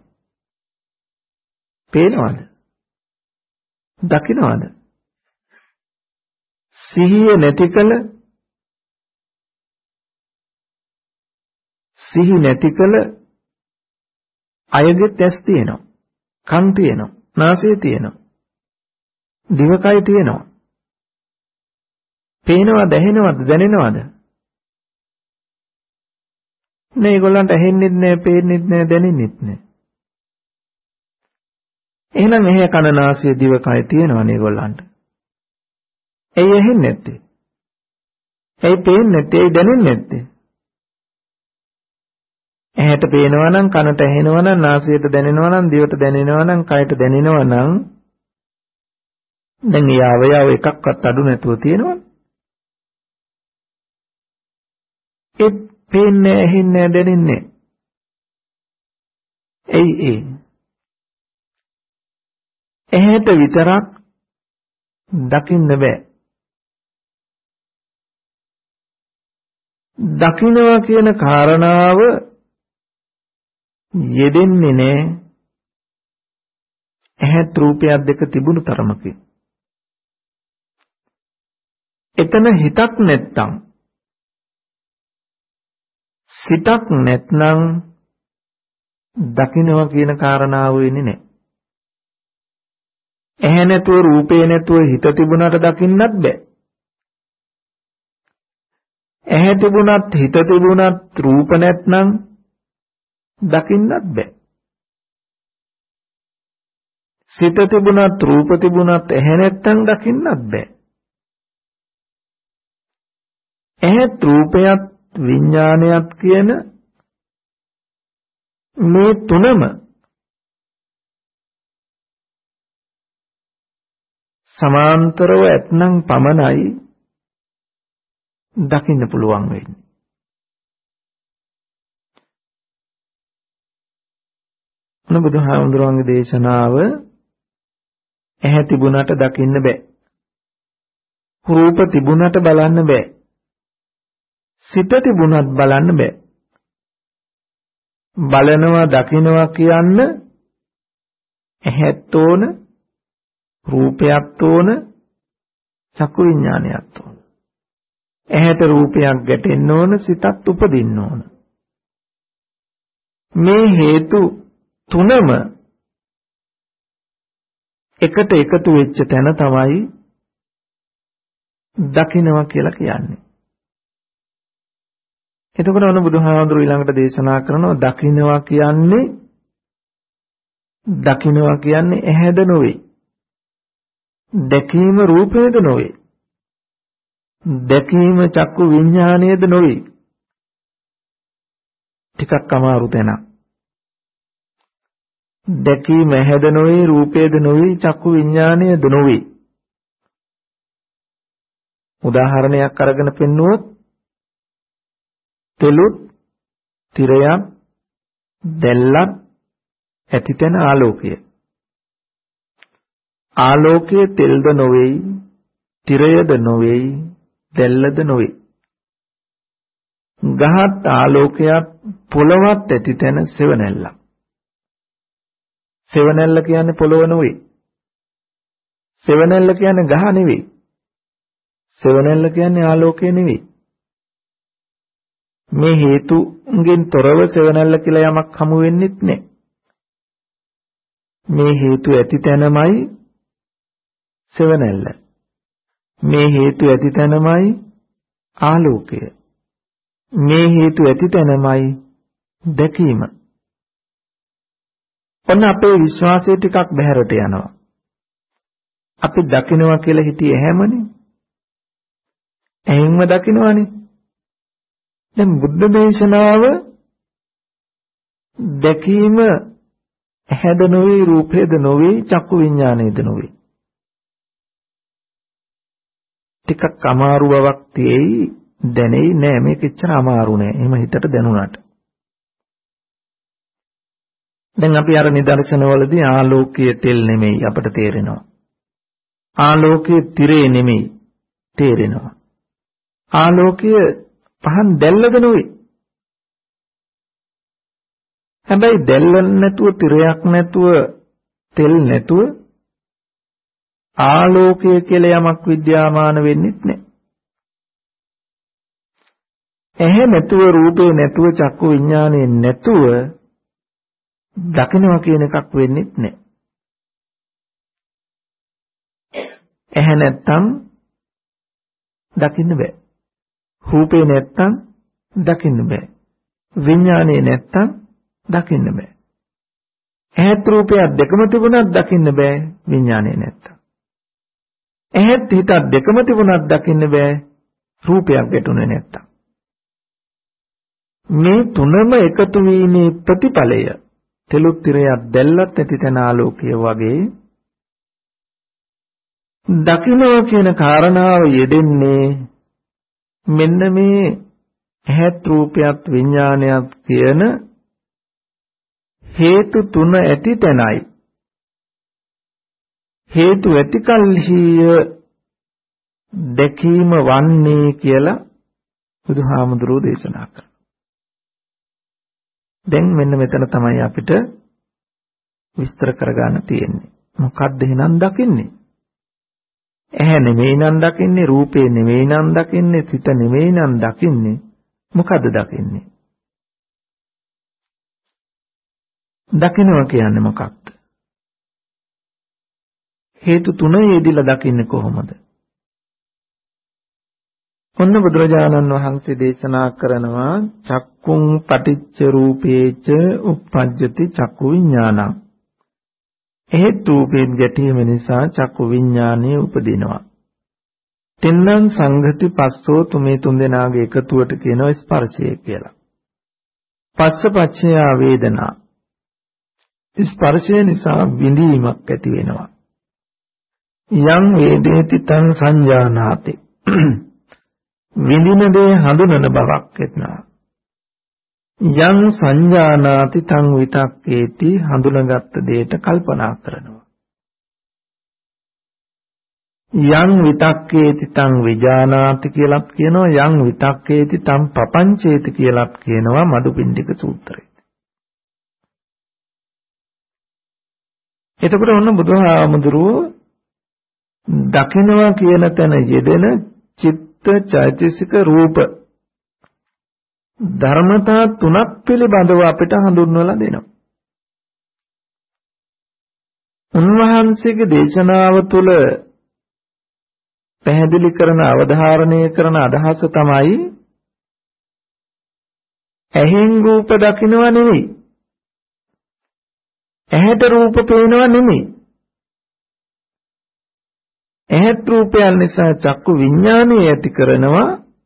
පේනවද? දකින්නවද? සිහිය නැතිකල අයගෙත් ඇස් තියෙනවා, කන් තියෙනවා, නාසය තියෙනවා, දිවකය තියෙනවා. පේනවද, ඇහෙනවද, දැනෙනවද? නේ ඒගොල්ලන්ට ඇහෙන්නෙත් නෑ, පේන්නෙත් නෑ, දැනෙන්නෙත් නෑ. එහෙනම් එහේ කන නාසය දිවකය තියෙනවනේ ඒගොල්ලන්ට. ඇයි ඇහෙන්නේ නැත්තේ? ඇයි පේන්නේ නැත්තේ? ඇයි දැනෙන්නේ නැත්තේ? ඇහැට පේනවා නම්, කනට ඇහෙනවා නම්, නාසයට දැනෙනවා නම්, දිවට දැනෙනවා නම්, කයට දැනෙනවා නම් දැන් මේ අවයව එකක්වත් අඩු නැතුව තියෙනවා. ඒ පේන්නේ, ඇහෙන්නේ, දැනෙන්නේ. ඇයි ඇහැට විතරක් දකින්න බෑ. දකින්නවා කියන කාරණාව යෙදෙන්නේ නෑ ඇහත් රූපයක් දෙක තිබුණු තරමකින්. එතන හිතක් නැත්තම්, සිතක් නැත්නම් දකින්නවා කියන කාරණාව වෙන්නේ නෑ. ඇහැ නැතුව, රූපේ නැතුව හිත තිබුණාට දකින්නත් බෑ. ඇහැ තිබුණත්, හිත තිබුණත්, රූප නැත්නම් දකින්නත් බෑ. සිත තිබුණත්, රූප තිබුණත්, ඇහැ නැත්නම් දකින්නත් බෑ. ඇහත්, රූපයත්, විඥානයත් කියන මේ තුනම සමාන්තරව ඇතනම් පමණයි දකින්න පුළුවන් වෙන්නේ. බුදුහාමුදුරන්ගේ දේශනාව ඇහැ තිබුණාට දකින්න බෑ. රූප තිබුණාට බලන්න බෑ. සිත තිබුණත් බලන්න බෑ. බලනවා, දකින්නවා කියන්න ඇහත් ඕන, රූපයක් ඕන, චක්කු විඥානයක් ඕන. ඇහැට රූපයක් ගැටෙන්න ඕන, සිතත් උපදින්න ඕන. මේ හේතු තුනම එකට එකතු වෙච්ච තැන තමයි දකින්නවා කියලා කියන්නේ. එතකොට ඔන්න බුදුහාමුදුරුවෝ ඊළඟට දේශනා කරනවා දකින්නවා කියන්නේ ඇහැද නොවේ. දැකීම රූපේද නොවේ. දැකීම චක්කු විඥානයේද නොවේ. ටිකක් අමාරු තැනක්. දැකීම ඇහැද නොවේ, රූපේද නොවේ, චක්කු විඥානයේද නොවේ. උදාහරණයක් අරගෙන පෙන්නුවොත් තෙලුත්, තිරයක්, දැල්ලක්, ඇතිතන ආලෝකය. ආලෝකයේ තෙල්ද නොවේයි, තිරයද නොවේයි, දැල්ලද නොවේ. ගහත් ආලෝකයක් පොළවත් ඇති තැන සෙවණැල්ලක්. සෙවණැල්ල කියන්නේ පොළව නෙවෙයි. සෙවණැල්ල කියන්නේ ගහ නෙවෙයි. සෙවණැල්ල කියන්නේ ආලෝකය නෙවෙයි. මේ හේතුන්ගෙන් තොරව සෙවණැල්ල කියලා යමක් හමු වෙන්නෙත් නැහැ. මේ හේතු ඇති තැනමයි සෙවණැල්ල. මේ හේතු ඇති තැනමයි ආලෝකය. මේ හේතු ඇති තැනමයි දැකීම. ඔන්න අපේ විශ්වාසය ටිකක් බහැරට යනවා. අපි දකින්නවා කියලා හිතියේ හැමනේ. ඇහින්ම දකින්නවනේ. දැන් බුද්ධ දේශනාව දැකීම ඇහැද නොවේ, රූපේද නොවේ, චක්කු විඥානේද නොවේ. ටිකක් අමාරු බවක් තියෙයි, දැනෙයි නෑ. මේක එච්චර අමාරු නෑ. එහෙම හිතට දැනුණාට. දැන් අපි අර නිදර්ශනවලදී ආලෝකයේ තෙල් නෙමෙයි අපට තේරෙනවා. ආලෝකයේ තිරේ නෙමෙයි තේරෙනවා. ආලෝකයේ පහන් දැල්ලද නොවේ. හැබැයි දැල්ල නැතුව, තිරයක් නැතුව, තෙල් නැතුව ආලෝකය කියලා යමක් විද්‍යාමාන වෙන්නේ නැහැ. ඇහැ නැතුව, රූපේ නැතුව, චක්කු විඥානේ නැතුව දකින්නවා කියන එකක් වෙන්නේ නැහැ. ඇහැ නැත්තම් දකින්න බෑ. රූපේ නැත්තම් දකින්න බෑ. විඥානේ නැත්තම් දකින්න බෑ. ඇහත් රූපය දෙකම තිබුණත් දකින්න බෑ විඥානේ නැත්තම්. ඇහත් හිත දෙකම තිබුණත් දකින්න බෑ රූපයක් ගැටුනේ නැත්තම්. මේ තුනම එකතු වීමේ ප්‍රතිඵලය තෙලුත් තිරයක් දැල්ලත් ඇති තැන ආලෝකය වගේ දකින්නවා කියන කාරණාව යෙදෙන්නේ මෙන්න මේ ඇහත් රූපයත් විඥානයත් කියන හේතු තුන ඇති තැනයි. හේතු ඇති කල්හිය දැකීම වන්නේ කියලා බුදුහාමුදුරුවෝ දේශනා කළා. දැන් මෙන්න මෙතන තමයි අපිට විස්තර කරගන්න තියෙන්නේ. මොකක්ද එහෙනම් දකින්නේ? ඇහැ නෙමෙයි නම් දකින්නේ, රූපේ නෙමෙයි නම් දකින්නේ, සිත නෙමෙයි නම් දකින්නේ. මොකද්ද දකින්නේ? දකින්නවා කියන්නේ මොකක්ද? හේතු තුන යෙදিলা දකින්නේ කොහොමද? ඔන්න බුදුරජාණන් වහන්සේ දේශනා කරනවා චක්කුං පටිච්ච රූපේච උප්පජ්ජති චක්කු විඥානං. හේතු රූපයෙන් ගැටීම නිසා චක්කු විඥානය උපදිනවා. තෙන්නං සංඝති පස්සෝ තුමේ තුන්දෙනාගේ එකතුවට කියනවා ස්පර්ශය කියලා. පස්සපච්චය වේදනා. ස්පර්ශය නිසා විඳීමක් ඇති වෙනවා. යං වේදේති තං සංජානාති. විඳින දේ හඳුනන බවක් එතනවා. යං සංජානාති තං විතක්කේති හඳුනගත් දෙයට කල්පනා කරනවා. යං විතක්කේති තං විජානාති කියලාත් කියනවා. යං විතක්කේති තං පපංචේති කියලාත් කියනවා මදුපිණ්ඩික සූත්‍රයේ. එතකොට ඔන්න බුදුහාමුදුරුවෝ දකින්නවා කියන තැන යෙදෙන චිත්ත චෛතසික රූප ධර්මතා තුනක් පිළිබඳව අපිට හඳුන්වලා දෙනවා. උන්වහන්සේගේ දේශනාව තුළ පැහැදිලි කරන අවධාරණය කරන අදහස තමයි ඇහෙන් රූප දකින්නවා නෙවෙයි. ඇහැට රූප පේනවා නෙවෙයි. ඇහත් රූපයන් නිසා චක්කු විඥානය ඇති කරනවා.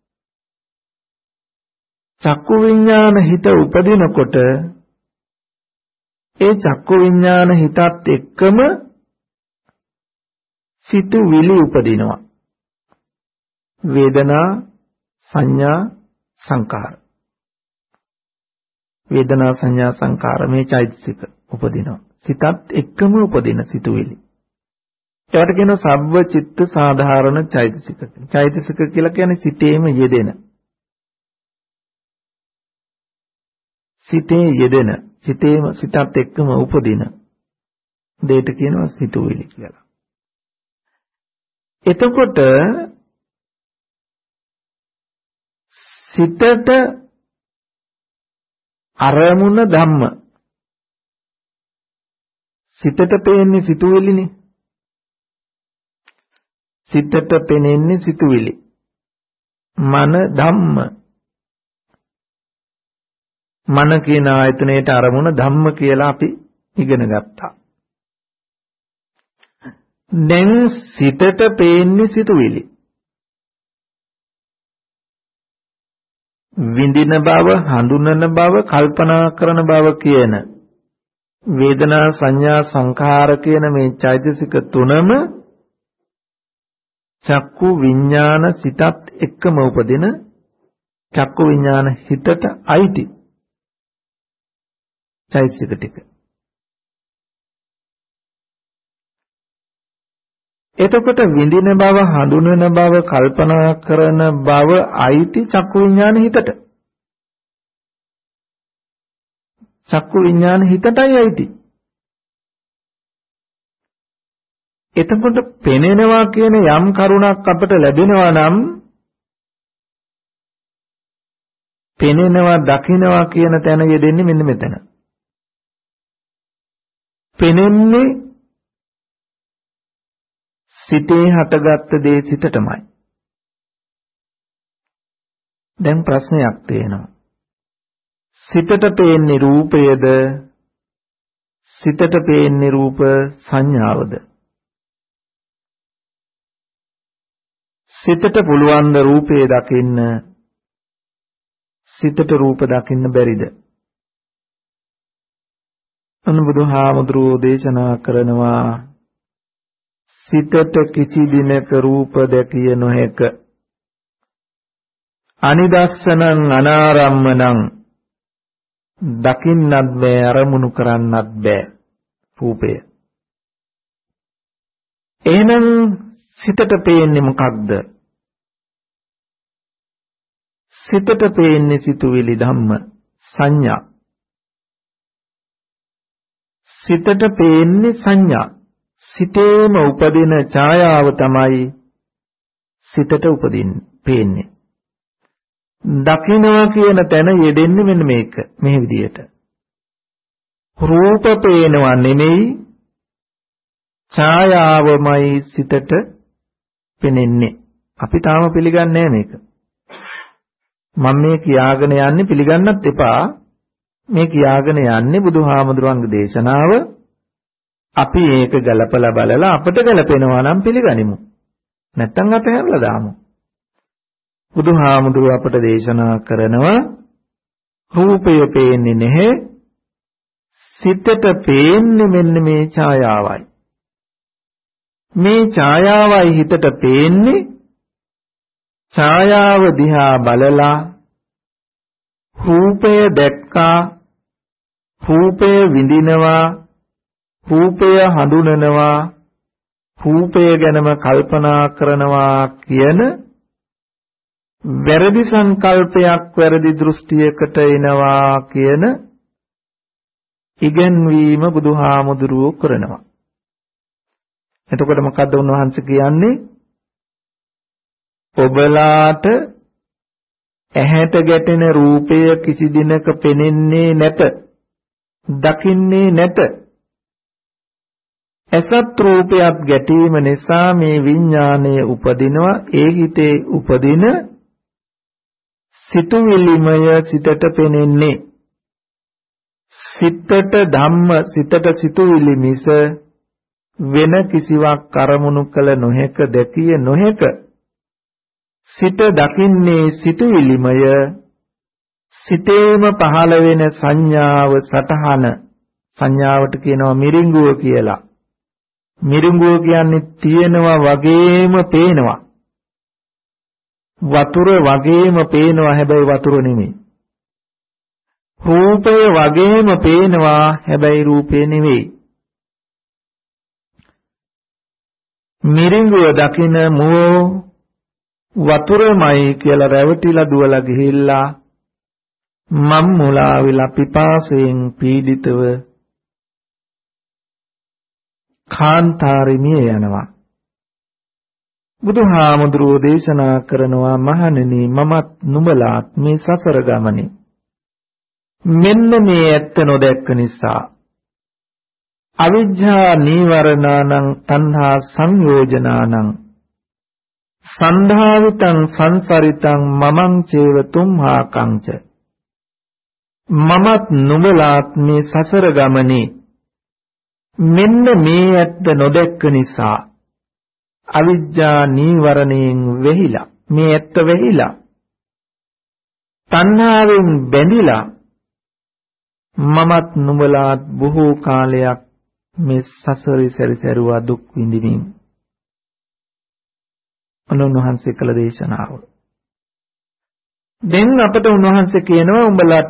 චක්කු විඥාන හිත උපදිනකොට ඒ චක්කු විඥාන හිතත් එක්කම සිතුවිලි උපදිනවා. වේදනා සංඥා සංකාර. වේදනා සංඥා සංකාර මේ චෛතසික උපදිනවා. සිතත් එක්කම උපදින සිතුවිලි. ඒවට කියනවා සබ්බ චිත්ත සාධාරණ චෛතසික. චෛතසික කියලා කියන්නේ සිතේම යෙදෙන. සිතේ යෙදෙන, සිතේම සිතත් එක්කම උපදින දෙයට කියනවා සිතුවිලි කියලා. එතකොට සිතට අරමුණ ධම්ම. සිතට පේන්නේ සිතුවිලිනේ. සිතට පෙනෙන්නේ සිතුවිලි. මන ධම්ම. මන කියන ආයතනයේට අරමුණ ධම්ම කියලා අපි ඉගෙන ගත්තා. දැන් සිතට පේන්නේ සිතුවිලි. විඳින බව, හඳුනන බව, කල්පනා කරන බව කියන වේදනා සංඥා සංඛාර කියන මේ චෛතසික තුනම චක්කු විඥාන සිතත් එක්කම උපදින චක්කු විඥාන හිතට අයිති චෛතසික ටික. එතකොට විඳින බව, හඳුනන බව, කල්පනා කරන බව අයිති චක්කු විඥාන හිතට. චක්කු විඥාන හිතටයි අයිති. එතකොට පෙනෙනවා කියන යම් කරුණක් අපට ලැබෙනවා නම් පෙනෙනවා දකින්නවා කියන තැන යෙදෙන්නේ මෙන්න මෙතන. පෙනෙන්නේ සිතේ හටගත්ත දේ සිතටමයි. දැන් ප්‍රශ්නයක් තියෙනවා. සිතට පේන්නේ රූපයද? සිතට පේන්නේ රූප සංඥාවද? සිතට පුළුවන් ද රූපේ දකින්න? සිතට රූප දකින්න බැරිද? අනුබුදුහාමුදුරෝ දේශනා කරනවා සිතට කිසි දිනක රූප දැකිය නොහැක. අනිදස්සනං අනාරම්මනං දකින්නත් බෑ අරමුණු කරන්නත් බෑ රූපය. එහෙනම් සිතට පේන්නේ මොකක්ද? සිතට පේන්නේ සිතුවිලි ධම්ම සංඥා. සිතට පේන්නේ සංඥා. සිතේම උපදින ඡායාව තමයි සිතට පේන්නේ. දකින්නවා කියන තැන යෙදෙන්නේ මෙන්න මේක. මේ විදියට. රූප පේනවා නෙමෙයි ඡායාවමයි සිතට පෙනෙන්නේ. අපි තාම පිළිගන්නේ නැහැ මේක. මම මේ කියාගෙන යන්නේ පිළිගන්නත් එපා. මේ කියාගෙන යන්නේ බුදුහාමුදුරන්ගේ දේශනාව. අපි ඒක ගලපලා බලලා අපට ගැලපෙනවා නම් පිළිගනිමු. නැත්නම් අපහැරලා දාමු. බුදුහාමුදුරුව අපට දේශනා කරනවා රූපය පේන්නේ නැහැ. සිතට පේන්නේ මෙන්න මේ ඡායාවයි. මේ ඡායාවයි හිතට පේන්නේ. ඡායාව දිහා බලලා රූපය දැක්කා, රූපය විඳිනවා, රූපය හඳුනනවා, රූපය ගැනම කල්පනා කරනවා කියන වැරදි සංකල්පයක්, වැරදි දෘෂ්ටියකට එනවා කියන ඉගැන්වීම බුදුහාමුදුරුවෝ කරනවා. එතකොට මොකද්ද උන්වහන්සේ කියන්නේ? ඔබලාට ඇහැට ගැටෙන රූපය කිසි දිනක පෙනෙන්නේ නැත, දකින්නේ නැත. ඇසත් රූපයක් ගැටීම නිසා මේ විඥාණය උපදිනවා. ඒ හිතේ උපදින සිතුවිලිමය සිතට පෙනෙන්නේ. සිතට ධම්ම, සිතට සිතුවිලි මිස වෙන කිසිවක් අරමුණු කළ නොහැක, දැකිය නොහැක. සිත දකින්නේ සිතුවිලිමය. සිතේම පහළ වෙන සංඥාව සටහන. සංඥාවට කියනවා මිරිඟුව කියලා. මිරිඟුව කියන්නේ තියෙනවා වගේම පේනවා. වතුර වගේම පේනවා, හැබැයි වතුර නෙමෙයි. රූපය වගේම පේනවා, හැබැයි රූපේ නෙමෙයි. මිරිඟුව දකින මෝ වතුරමයි කියලා රැවටිලා දුවලා ගිහිල්ලා මම් මුලා විලා පිපාසයෙන් පීඩිතව කාන්තාරිමිය යනවා. බුදුහාමුදුරුවෝ දේශනා කරනවා මහණෙනි මමත් නුඹලාත් මේ සසර ගමනේ මෙන්න මේ ඇත්ත නොදැක්ක නිසා අවිජ්ජා නීවරණානං තණ්හා සංයෝජනානං සන්ධාවිතං සංසරිතං මමං චේව තුම්හාකංච මමත් නුඹලාත් මේ සසර ගමනේ මෙන්න මේ ඇත්ත නොදැක්ක නිසා අවිජ්ජා නීවරණයෙන් වෙහිලා මේ ඇත්ත වෙහිලා තණ්හාවෙන් බැඳිලා මමත් නුඹලාත් බොහෝ කාලයක් මේ සසරේ සැරිසරුවා දුක් විඳිනින් උන්වහන්සේ කළ දේශනාව. දැන් අපට උන්වහන්සේ කියනවා උඹලට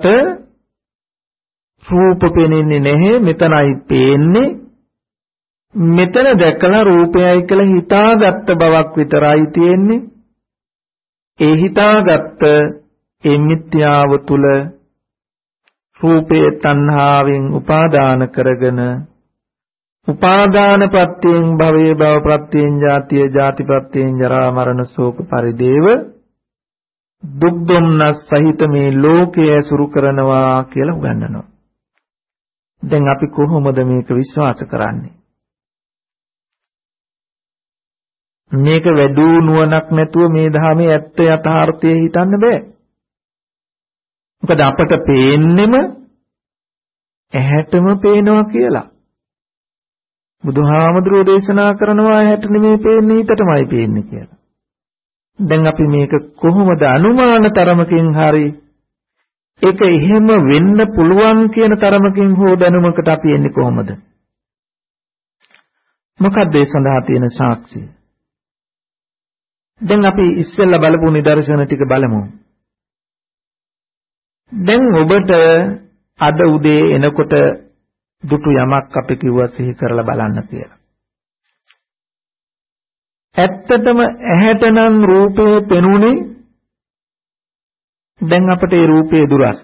රූප පෙනෙන්නේ නැහැ මෙතනයි පේන්නේ මෙතන දැකලා රූපයයි කියලා හිතාගත්ත බවක් විතරයි තියෙන්නේ. ඒ හිතාගත්ත ඒ මිත්‍යාව තුල රූපේ තණ්හාවෙන් උපාදාන කරගෙන උපාදාන ප්‍රත්‍යයෙන් භවයේ භව ප්‍රත්‍යයෙන් ජාතිය ජාති ප්‍රත්‍යයෙන් ජරා මරණ ශෝක පරිදේව දුක් දුම්නස් සහිත මේ ලෝකයේ ඇසුරු කරනවා කියලා උගන්වනවා. දැන් අපි කොහොමද මේක විශ්වාස කරන්නේ? මේක වැඩි නුවණක් නැතුව මේ ධර්මයේ ඇත්ත යථාර්ථය හිතන්න බෑ. මොකද අපට පේන්නෙම ඇහැටම පේනවා කියලා. බුදුහාමුදුරුවෝ දේශනා කරනවා ඇහැට නෙමෙයි පේන්නේ හිතටමයි පේන්නේ කියලා. දැන් අපි මේක කොහොමද අනුමාන තරමකින් හරි ඒක එහෙම වෙන්න පුළුවන් කියන තරමකින් හෝ දැනුමකට අපි එන්නේ කොහොමද? මොකක්ද ඒ සඳහා තියෙන සාක්ෂිය? දැන් අපි ඉස්සෙල්ලා බලපු නිදර්ශන ටික බලමු. දැන් ඔබට අද උදේ එනකොට දුටු යමක් අපි කිව්වා සිහි කරලා බලන්න කියලා. ඇත්තටම ඇහැට නම් රූපේ පෙනුනේ දැන් අපට ඒ රූපේ දුරස්.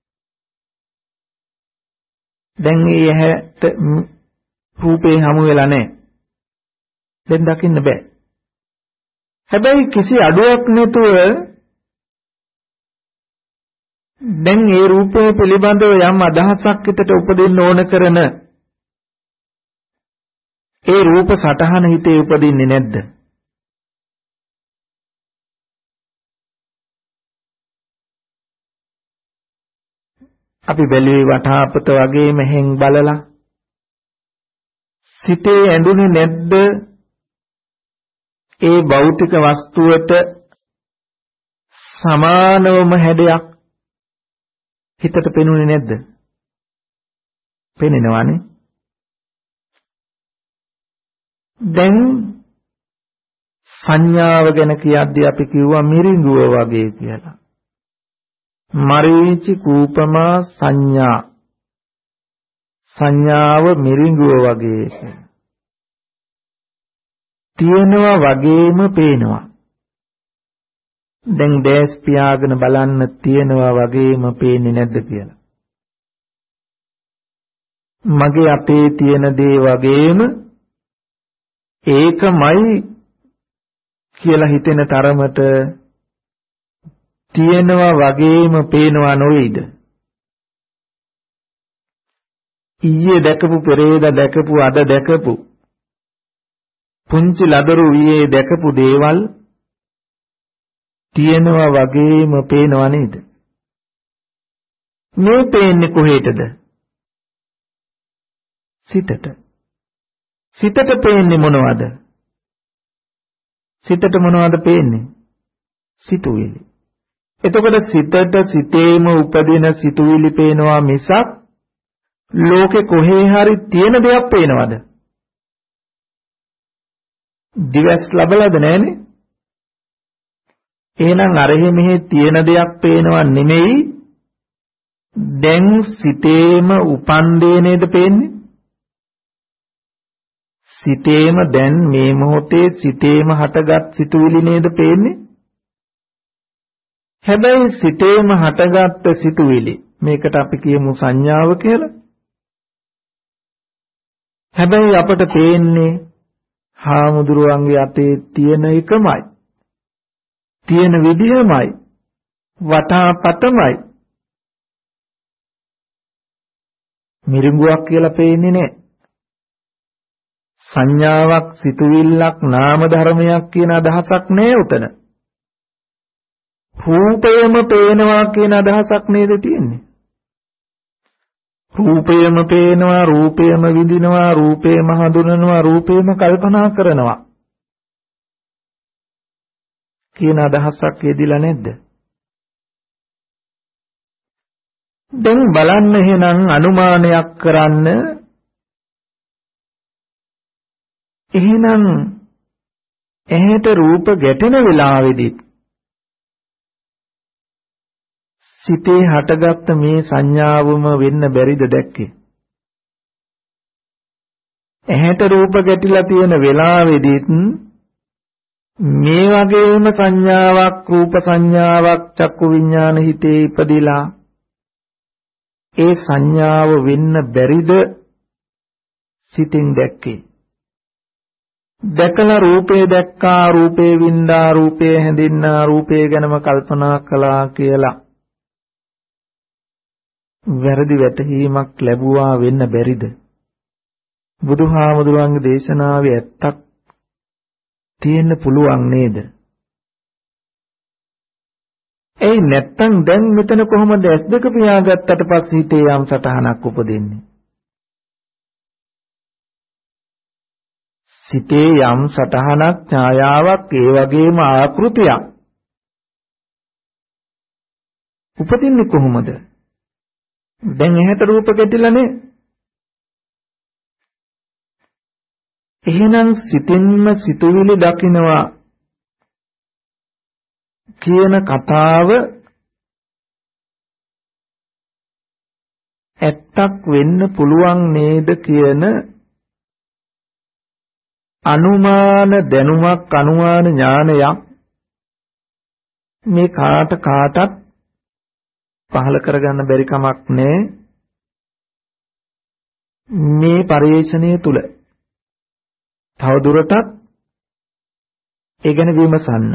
දැන් ඒ ඇහැට රූපේ හමු වෙලා නැහැ. දැන් දකින්න බෑ. හැබැයි කිසි අඩුවක් නැතුව දැන් ඒ රූපය පිළිබඳව යම් අදහසක් හිතට උපදින්න ඕන කරන ඒ රූප සටහන හිතේ උපදින්නේ නැද්ද? අපි බැලුවේ වටාපත වගේම හැං බලලා සිතේ ඇඳුනේ නැද්ද ඒ භෞතික වස්තුවට සමානවම හැඩයක් හිතට පෙනුනේ නැද්ද? පෙනෙනවානේ. දැන් සංඥාව ගැන කියද්දී අපි කිව්වා මිරිඟුව වගේ කියලා. මරීචි කූපමා සංඥා සංඥාව මිරිඟුව වගේ තියෙනවා වගේම පේනවා. දැන් දැස් පියාගෙන බලන්න තියෙනවා වගේම පේන්නේ නැද්ද කියලා. මගේ අතේ තියෙන දේ වගේම ඒකමයි කියලා හිතෙන තරමට තියෙනවා වගේම පේනවා නොවේද? ඊයේ දැකපු පෙරේදා දැකපු අද දැකපු පුංචි ලදරු ඊයේ දැකපු දේවල් තියෙනවා වගේම පේනවා නේද? මේ පේන්නේ කොහෙටද? සිතට. සිතට පේන්නේ මොනවද? සිතට මොනවද පේන්නේ? සිතුවිලි. එතකොට සිතට සිතේම උපදින සිතුවිලි පේනවා මිසක් ලෝකේ කොහේ හරි තියෙන දෙයක් පේනවද? දිවස් ලැබලාද නැහනේ? එහෙනම් අරහෙ මෙහෙ තියෙන දෙයක් පේනවා නෙමෙයි දැන් සිතේම උපන් දේ නේද පේන්නේ? සිතේම දැන් මේ මොහොතේ සිතේම හටගත් සිතුවිලි නේද පේන්නේ? හැබැයි සිතේම හටගත් සිතුවිලි මේකට අපි කියමු සංඥාව කියලා. හැබැයි අපට පේන්නේ හාමුදුරුවන්ගේ අතේ තියෙන එකමයි. තියෙන විදියමයි. වටාපතමයි. මිරිඟුවක් කියලා පේන්නේ නැහැ. සංඥාවක්, සිතුවිල්ලක්, නාම ධර්මයක් කියන අදහසක් නෑ උතන. රූපයම පේනවා කියන අදහසක් නේද තියෙන්නේ. රූපයම පේනවා, රූපයම විඳිනවා, රූපයම හඳුනනවා, රූපයම කල්පනා කරනවා කියන අදහසක් යෙදිලා නැද්ද? දැන් බලන්න එහෙනම් අනුමානයක් කරන්න. එහෙනම් ඇහැට රූප ගැටෙන වෙලාවේදී සිතේ හටගත්ත මේ සංඥාවම වෙන්න බැරිද දැක්කේ? ඇහැට රූප ගැටිලා තියෙන වෙලාවේදීත් මේ වගේම සංඥාවක්, රූප සංඥාවක් චක්කු විඥාන හිතේ ඉපදිලා ඒ සංඥාව වෙන්න බැරිද සිතින් දැක්කේ? දැකලා රූපේ දැක්කා, රූපේ වින්දා, රූපේ හැඳින්නා, රූපේ ගැනම කල්පනා කළා කියලා වැරදි වැටහීමක් ලැබුවා වෙන්න බැරිද? බුදුහාමුදුරන්ගේ දේශනාවේ ඇත්තක් තියෙන්න පුළුවන් නේද? ඒ නැත්තම් දැන් මෙතන කොහොමද S2 පියාගත්තට පස්සේ හිතේ යම් සටහනක් උපදින්නේ? සිතේ යම් සටහනක්, ඡායාවක්, ඒ වගේම ආකෘතියක් උපදින්නේ කොහොමද? දැන් ඇහැට රූප ගැටිලානේ. එහෙනම් සිතින්ම සිතුවිලි දකින්නවා කියන කතාව ඇත්තක් වෙන්න පුළුවන් නේද කියන අනුමාන දැනුමක්, අනුමාන ඥානයක් මේ කාටත් පහල කරගන්න බැරි කමක් නැහැ මේ පරිශ්‍රණය තුල. තව දුරටත් ඒ ගැන විමසන්න.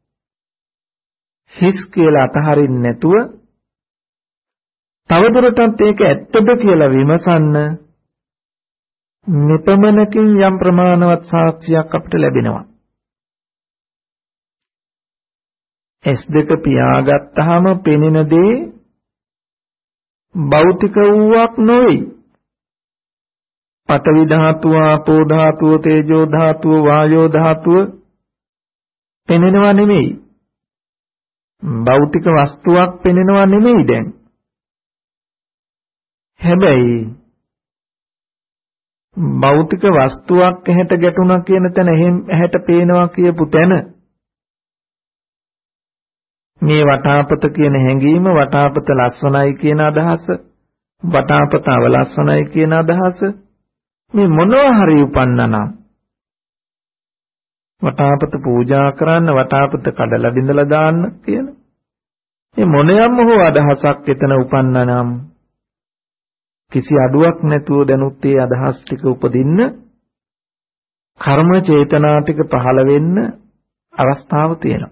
හිස් කියලා අතහරින්න නැතුව තව දුරටත් ඒක ඇත්තද කියලා විමසන්න. මෙපමණකින් යම් ප්‍රමාණවත් සාක්ෂියක් අපිට ලැබෙනවා. S2 පියාගත්තාම පෙනෙන දේ භෞතික වූවක් නොවේ. පඨවි ධාතුව, ආපෝ ධාතුව, තේජෝ ධාතුව, වායෝ ධාතුව පෙනෙනවා නෙමෙයි. භෞතික වස්තුවක් පෙනෙනවා නෙමෙයි දැන්. හැබැයි භෞතික වස්තුවක් ඇහැට ගැටුණා කියන තැන ඇහැට පේනවා කියපු තැන මේ වටාපත කියන හැඟීම, වටාපත ලස්සනයි කියන අදහස, වටාපත අවලස්සනයි කියන අදහස මේ මොනවා හරි උපන්නනම් වටාපත පූජා කරන්න, වටාපත කඩලා බිඳලා දාන්න කියන මේ මොනියම් හෝ අදහසක් එතන උපන්නනම් කිසි අඩුවක් නැතුව දැනුත් ඒ අදහස් ටික උපදින්න, කර්ම චේතනා ටික පහළ වෙන්න අවස්ථාව තියෙනවා.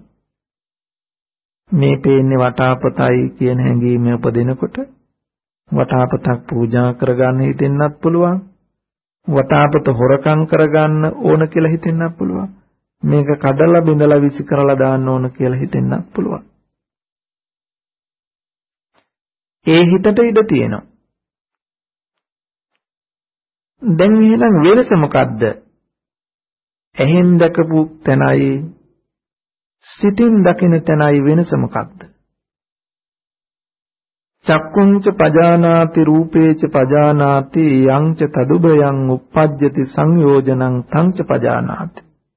මේ පේන්නේ වටාපතයි කියන හැඟීම උපදිනකොට වටාපතක් පූජා කරගන්න හිතෙන්නත් පුළුවන්. වටාපත හොරකම් කරගන්න ඕන කියලා හිතෙන්නත් පුළුවන්. මේක කඩලා බිඳලා විසි කරලා දාන්න ඕන කියලා හිතෙන්නත් පුළුවන්. ඒ හිතට ඉඩ තියෙනවා. දැන් එහෙනම් වෙනස මොකද්ද? ඇහෙන් දැකපු තැනයි සිතින් දකින තැනයි වෙනස මොකක්ද? චක්කුංච පජානාති රූපේච පජානාති යංච තදුබයං uppajjati සංයෝජනං තංච පජානාති.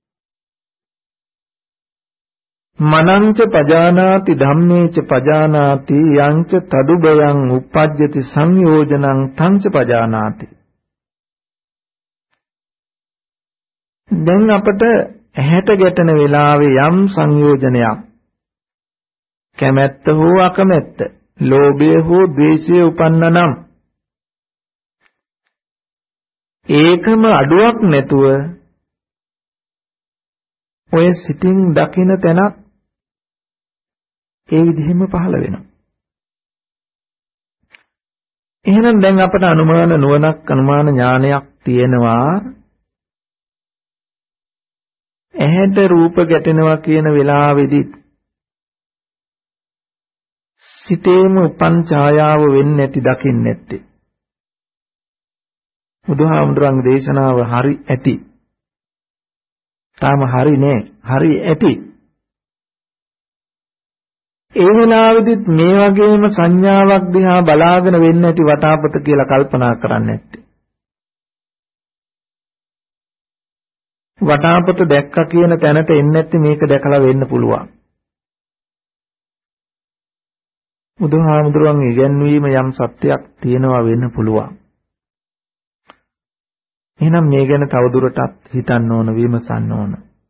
මනංච පජානාති ධම්මේච පජානාති යංච තදුබයං uppajjati සංයෝජනං තංච පජානාති. දැන් අපට ඇහැට ගැටෙන වෙලාවේ යම් සංයෝජනයක් කැමැත්ත හෝ අකමැත්ත, ලෝභය හෝ ද්වේෂය උපන්නනම් ඒකම අඩුවක් නැතුව ඔය සිතින් දකින තැනක් ඒ විදිහෙම පහළ වෙනවා. එහෙනම් දැන් අපට අනුමාන නුවණක් අනුමාන ඥානයක් තියෙනවා. ඇහැට රූප ගැටෙනවා කියන වෙලාවේදී සිතේම උපන් ඡායාව වෙන්නේ නැති දකින්නේ නැත්තේ. බුදුහාමුදුරන්ගේ දේශනාව හරි ඇති. තාම හරි නෑ. හරි ඇති. ඒ වෙලාවෙදිත් මේ වගේම සංඥාවක් දිහා බලාගෙන වෙන්නේ නැති වටාපත කියලා කල්පනා කරන්නේ නැත්තේ. වටාපත දැක්ක කියන තැනට එන්නේ නැත්තේ මේක දැකලා වෙන්න පුළුවන්. බුදුහාමුදුරන්ගේ ඉගැන්වීම යම් සත්‍යයක් තියෙනවා වෙන්න පුළුවන්. එහෙනම් මේ ගැන තවදුරටත් හිතන්න ඕන, විමසන්න ඕන.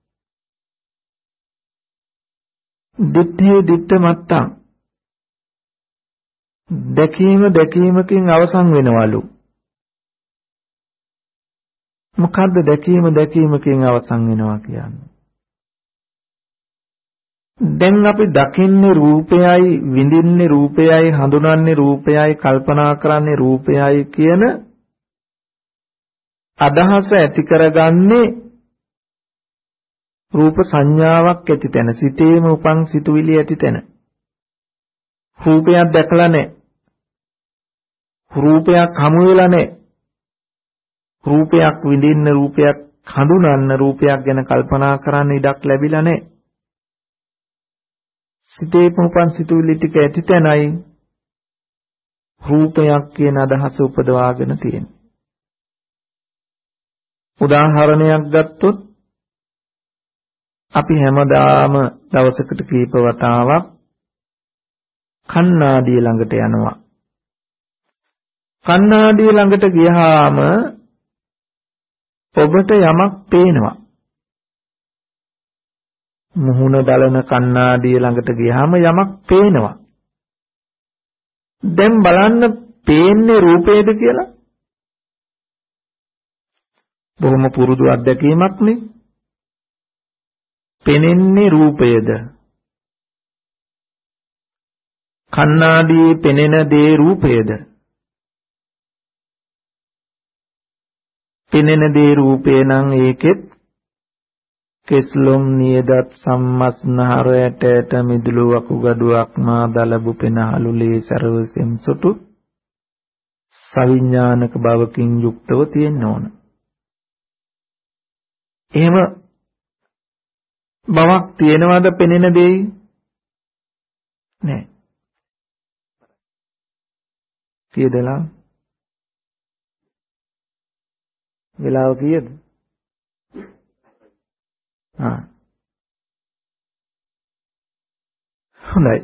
දිත්තේ දිත්ත මත්තං දැකීමකින් අවසන් වෙනවලු. මොකද්ද දැකීමකින් අවසන් වෙනවා කියන්නේ? දැන් අපි දකින්නේ රූපයයි, විඳින්නේ රූපයයි, හඳුනන්නේ රූපයයි, කල්පනා කරන්නේ රූපයයි කියන අදහස ඇති කරගන්නේ රූප සංඥාවක් ඇති තැන, සිතේම උපන් සිතුවිලි ඇති තැන. රූපයක් දැකලා නැහැ. රූපයක් හමු වෙලා නැහැ. රූපයක් විඳින්න, රූපයක් හඳුනන්න, රූපයක් ගැන කල්පනා කරන්න ඉඩක් ලැබිලා නැහැ. සිතේම උපන් සිතුවිලි ටික ඇති තැනයි රූපයක් කියන අදහස උපදවාගෙන තියෙන්නේ. උදාහරණයක් ගත්තොත් අපි හැමදාම දවසකට කීප වතාවක් කණ්ණාඩිය ළඟට යනවා. කණ්ණාඩිය ළඟට ගියාම ඔබට යමක් පේනවා. මුහුණ බලන කණ්ණාඩිය ළඟට ගියාම යමක් පේනවා. දැන් බලන්න පේන්නේ රූපේද කියලා? බොහොම පුරුදු අත්දැකීමක් නේ. පෙනෙන්නේ රූපයද? කණ්ණාඩියේ පෙනෙන දේ රූපයද? පෙනෙන දේ රූපේ නම් ඒකෙත් කෙස්ලොම් නියදත් සම්මස්නහර ඇටයට මිදුළු වකුගඩුවක් මා දලබු පෙනහළු ලේ සරව සෙම්සොටු සවිඥානික භවකින් යුක්තව තියෙන්න ඕන. එහෙම බවක් තියෙනවද පෙනෙන දෙයි? නෑ. කීයදලා? වෙලාව කීයද? හොඳයි.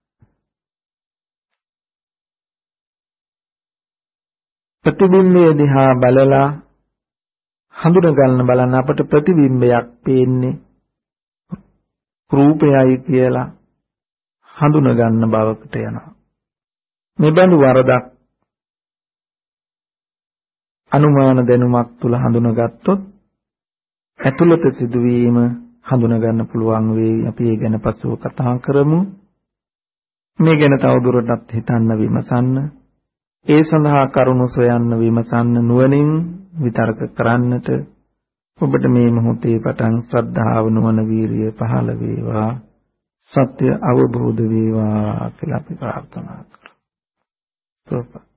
ප්‍රතිබිම්බය දිහා බලලා හඳුන ගන්න බලන්න අපට ප්‍රතිබිම්බයක් පේන්නේ රූපයයි කියලා හඳුන ගන්න බවකට යනවා. මේ බඳු වරදක් අනුමාන දැනුමක් තුල හඳුනගත්තොත් ඇතුළත සිදුවීම හඳුන ගන්න පුළුවන් වෙයි. අපි ඒ ගැන පසුව කතා කරමු. මේ ගැන තවදුරටත් හිතන්න විමසන්න. ඒ සඳහා කරුණු සොයන්න විමසන්න, නුවණින් විතර්ක කරන්නට ඔබට මේ මොහොතේ පටන් ශ්‍රද්ධාව, නුවණ, වීරිය පහළ වේවා. සත්‍ය අවබෝධ වේවා කියලා අපි ප්‍රාර්ථනා කරමු.